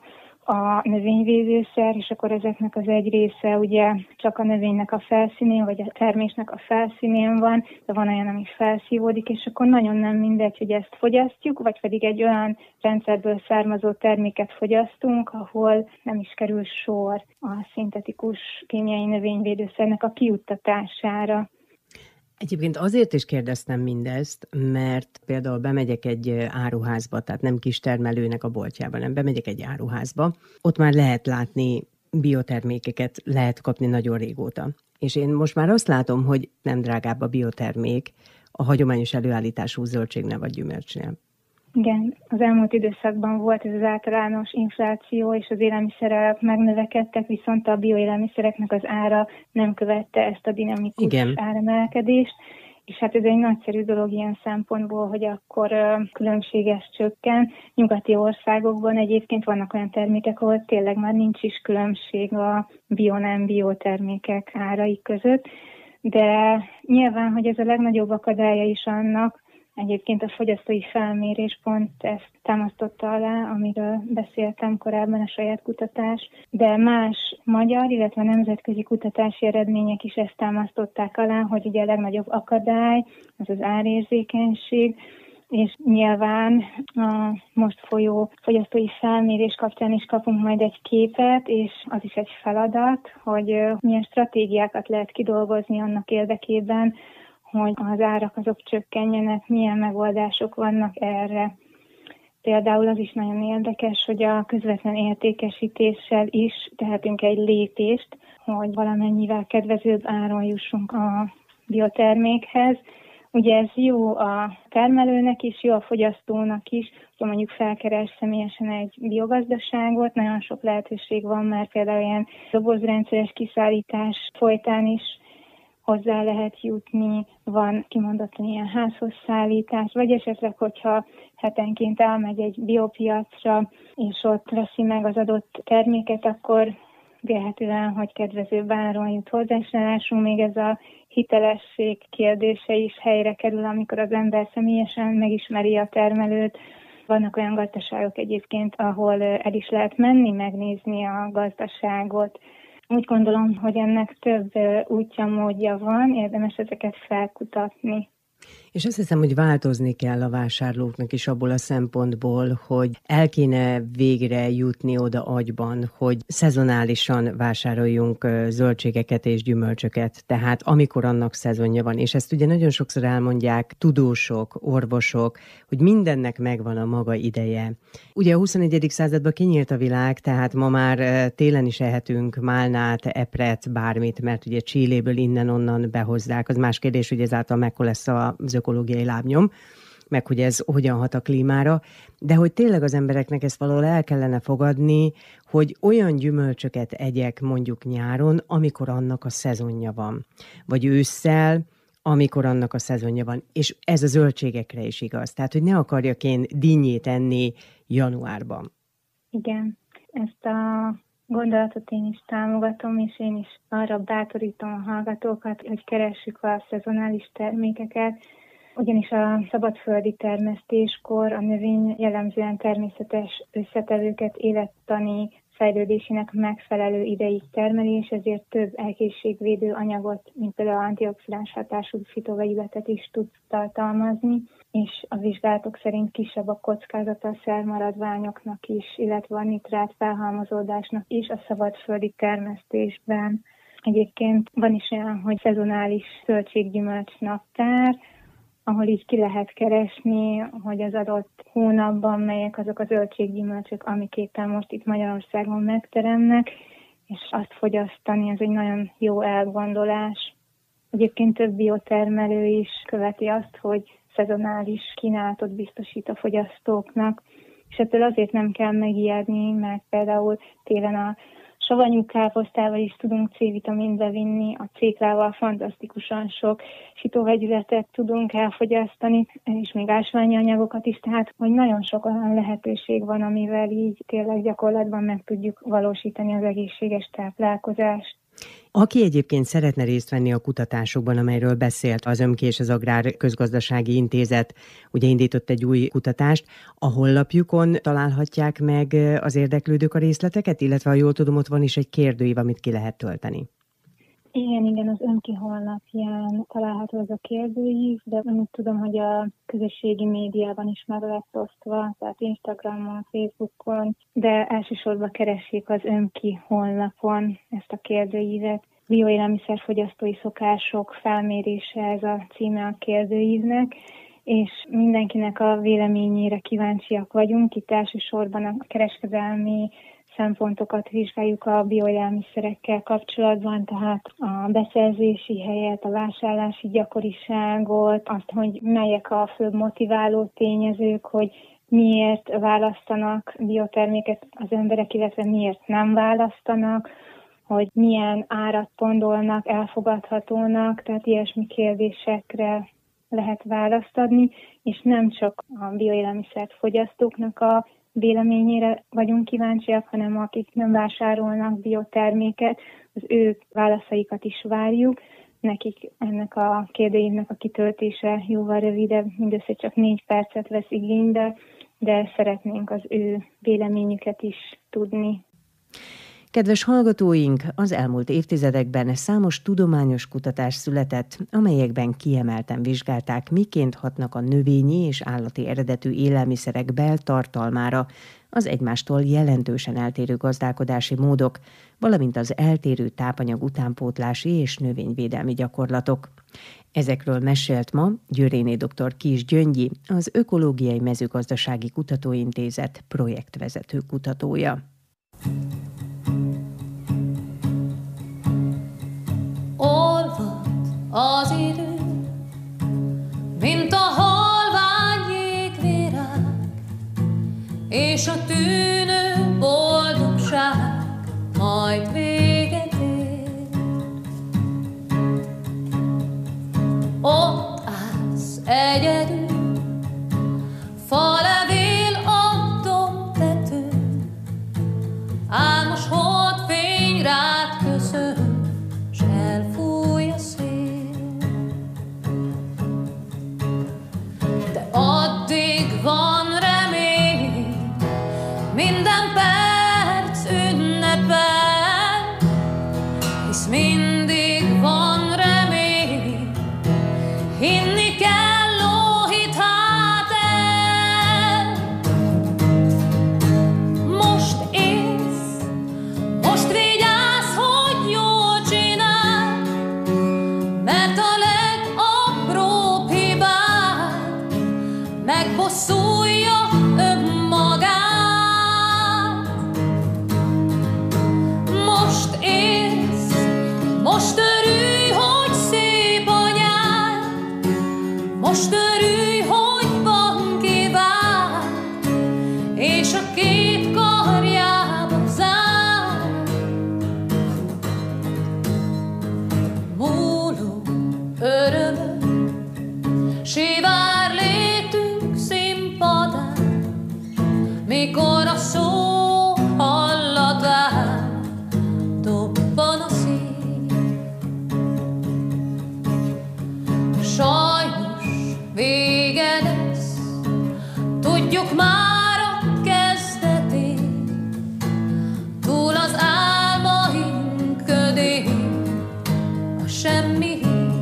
a növényvédőszer, és akkor ezeknek az egy része ugye csak a növénynek a felszínén, vagy a termésnek a felszínén van, de van olyan, ami felszívódik, és akkor nagyon nem mindegy, hogy ezt fogyasztjuk, vagy pedig egy olyan rendszerből származó terméket fogyasztunk, ahol nem is kerül sor a szintetikus kémiai növényvédőszernek a kijuttatására. Egyébként azért is kérdeztem mindezt, mert például bemegyek egy áruházba, tehát nem kistermelőnek a boltjában, nem bemegyek egy áruházba, ott már lehet látni biotermékeket, lehet kapni nagyon régóta. És én most már azt látom, hogy nem drágább a biotermék a hagyományos előállítású zöldségnél vagy gyümölcsnél. Igen, az elmúlt időszakban volt ez az általános infláció, és az élelmiszerek megnövekedtek, viszont a bioélelmiszereknek az ára nem követte ezt a dinamikus Igen. áremelkedést. És hát ez egy nagyszerű dolog ilyen szempontból, hogy akkor uh, különbséges csökken. Nyugati országokban egyébként vannak olyan termékek, ahol tényleg már nincs is különbség a bio-nem biotermékek árai között, de nyilván, hogy ez a legnagyobb akadálya is annak, egyébként a fogyasztói felmérés pont ezt támasztotta alá, amiről beszéltem korábban, a saját kutatás, de más magyar, illetve nemzetközi kutatási eredmények is ezt támasztották alá, hogy ugye a legnagyobb akadály, az az árérzékenység, és nyilván a most folyó fogyasztói felmérés kapcsán is kapunk majd egy képet, és az is egy feladat, hogy milyen stratégiákat lehet kidolgozni annak érdekében, hogy az árak azok csökkenjenek, milyen megoldások vannak erre. Például az is nagyon érdekes, hogy a közvetlen értékesítéssel is tehetünk egy lépést, hogy valamennyivel kedvezőbb áron jussunk a biotermékhez. Ugye ez jó a termelőnek is, jó a fogyasztónak is, hogy mondjuk felkeres személyesen egy biogazdaságot, nagyon sok lehetőség van már például ilyen dobozrendszeres kiszállítás folytán is, hozzá lehet jutni, van kimondottan ilyen házhoz szállítás, vagy esetleg, hogyha hetenként elmegy egy biopiacra, és ott veszi meg az adott terméket, akkor vélhetően, hogy kedvezőbb áron jut hozzá, és ráadásul még ez a hitelesség kérdése is helyre kerül, amikor az ember személyesen megismeri a termelőt. Vannak olyan gazdaságok egyébként, ahol el is lehet menni, megnézni a gazdaságot. Úgy gondolom, hogy ennek több útja, módja van, érdemes ezeket felkutatni. És azt hiszem, hogy változni kell a vásárlóknak is abból a szempontból, hogy el kéne végre jutni oda agyban, hogy szezonálisan vásároljunk zöldségeket és gyümölcsöket, tehát amikor annak szezonja van. És ezt ugye nagyon sokszor elmondják tudósok, orvosok, hogy mindennek megvan a maga ideje. Ugye a huszonegyedik században kinyílt a világ, tehát ma már télen is ehetünk málnát, epret, bármit, mert ugye Chiléből innen-onnan behozzák. Az más kérdés, hogy ezáltal mekkora lesz az ökológiai lábnyom, meg hogy ez hogyan hat a klímára, de hogy tényleg az embereknek ezt valahol el kellene fogadni, hogy olyan gyümölcsöket egyek mondjuk nyáron, amikor annak a szezonja van, vagy ősszel, amikor annak a szezonja van, és ez a zöldségekre is igaz. Tehát, hogy ne akarjak én dinnyét enni januárban. Igen, ezt a gondolatot én is támogatom, és én is arra bátorítom a hallgatókat, hogy keressük a szezonális termékeket, ugyanis a szabadföldi termesztéskor a növény jellemzően természetes összetevőket élettani fejlődésének megfelelő ideig termeli, és ezért több egészségvédő anyagot, mint például antioxidáns hatású fitovegyületet is tud tartalmazni, és a vizsgálatok szerint kisebb a kockázata a szermaradványoknak is, illetve a nitrát felhalmozódásnak is a szabadföldi termesztésben. Egyébként van is olyan, hogy szezonális zöldséggyümölcs naptár, ahol így ki lehet keresni, hogy az adott hónapban melyek azok a zöldséggyümölcsök, amik éppen most itt Magyarországon megteremnek, és azt fogyasztani, ez egy nagyon jó elgondolás. Egyébként több biotermelő is követi azt, hogy szezonális kínálatot biztosít a fogyasztóknak, és ettől azért nem kell megijedni, mert például télen a savanyú káposztával is tudunk C-vitamint bevinni, a céklával fantasztikusan sok fitóvegyületet tudunk elfogyasztani, és még ásványi anyagokat is, tehát hogy nagyon sok olyan lehetőség van, amivel így tényleg gyakorlatban meg tudjuk valósítani az egészséges táplálkozást. Aki egyébként szeretne részt venni a kutatásokban, amelyről beszélt az ÖMKI és az Agrár Közgazdasági Intézet, ugye indított egy új kutatást, a honlapjukon találhatják meg az érdeklődők a részleteket, illetve ha jól tudom, ott van is egy kérdőív, amit ki lehet tölteni. Igen, igen, az ÖMKI honlapján található ez a kérdőív, de úgy tudom, hogy a közösségi médiában is meg lett osztva, tehát Instagramon, Facebookon, de elsősorban keressék az ÖMKI honlapon ezt a kérdőívet, bioélelmiszerfogyasztói szokások felmérése, ez a címe a kérdőívnek, és mindenkinek a véleményére kíváncsiak vagyunk. Itt elsősorban a kereskedelmi szempontokat vizsgáljuk a bioélelmiszerekkel kapcsolatban, tehát a beszerzési helyet, a vásárlási gyakoriságot, azt, hogy melyek a főbb motiváló tényezők, hogy miért választanak bioterméket az emberek, illetve miért nem választanak, hogy milyen árat gondolnak elfogadhatónak, tehát ilyesmi kérdésekre lehet választ adni, és nem csak a bioélelmiszert fogyasztóknak a véleményére vagyunk kíváncsiak, hanem akik nem vásárolnak bioterméket, az ő válaszaikat is várjuk. Nekik ennek a kérdőívnek a kitöltése jóval rövidebb, mindössze csak négy percet vesz igénybe, de szeretnénk az ő véleményüket is tudni. Kedves hallgatóink, az elmúlt évtizedekben számos tudományos kutatás született, amelyekben kiemelten vizsgálták, miként hatnak a növényi és állati eredetű élelmiszerek beltartalmára az egymástól jelentősen eltérő gazdálkodási módok, valamint az eltérő tápanyag utánpótlási és növényvédelmi gyakorlatok. Ezekről mesélt ma Győréné dr. Kis Gyöngyi, az Ökológiai Mezőgazdasági Kutatóintézet projektvezető kutatója. Olvad az idő, mint a halvány jégvirág, és a tűnő boldogság majd véget ér. Ott állsz egyedül, falevél a dombtetőn, álmos holdfény rád köszön, s elfúj a szél. De addig van remény, minden perc ünnepel, hisz mindig van remény, hinni kell, lóhit hát el. Most élsz, most vigyázz, hogy jól csinál, mert a legapróbb hibád megbosszulja önmagát. Most élsz, most örülj, hogy szép anyád, most örülj, hogy van kivár, és a két karjába zár. Múló örömök, sivár létünk színpadán, mikor a szó hallatán dobban a szív. Sajnos vége lesz, tudjuk már a kezdetén, túl az álmaink ködén a semmi.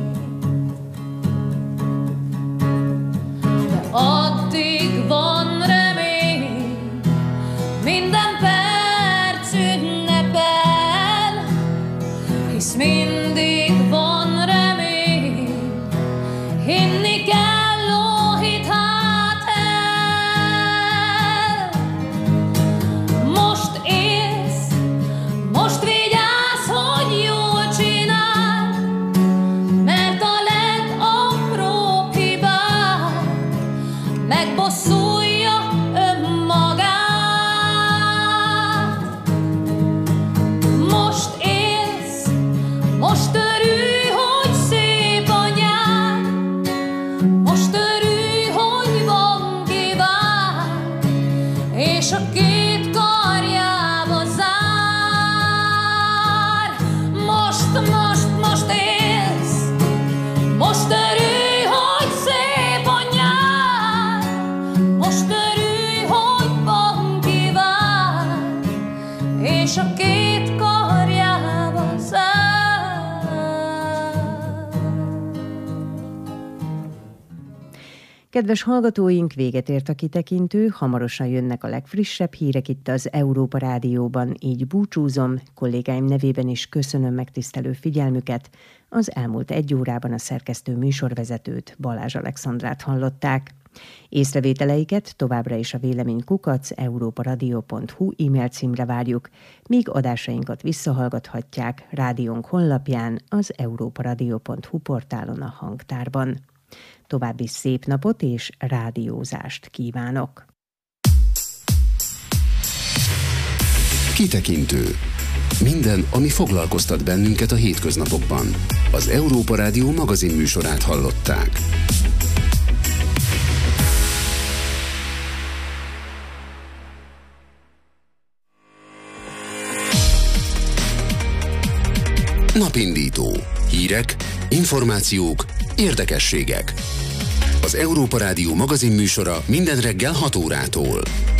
De addig van remény, minden perc ünnepel, hisz mindig van remény, hinni kell, lóhit hát el. Most élsz, most vigyázz, hogy jól csinál, mert a legapróbb hibád megbosszulja önmagát. Most élsz, most örülj, hogy szép anyád, most örülj, hogy Kedves hallgatóink, véget ért a kitekintő, hamarosan jönnek a legfrissebb hírek itt az Európa Rádióban, így búcsúzom, kollégáim nevében is köszönöm megtisztelő figyelmüket. Az elmúlt egy órában a szerkesztő műsorvezetőt, Balázs Alexandrát hallották. Észrevételeiket továbbra is a véleménykukac európaradio pont hu e-mail címre várjuk, míg adásainkat visszahallgathatják rádiónk honlapján, az európaradio pont hu portálon a hangtárban. További szép napot és rádiózást kívánok! Kitekintő. Minden, ami foglalkoztat bennünket a hétköznapokban. Az Európa Rádió magazin műsorát hallották. Napindító. Hírek, információk, érdekességek. Az Európa Rádió magazin műsora minden reggel hat órától.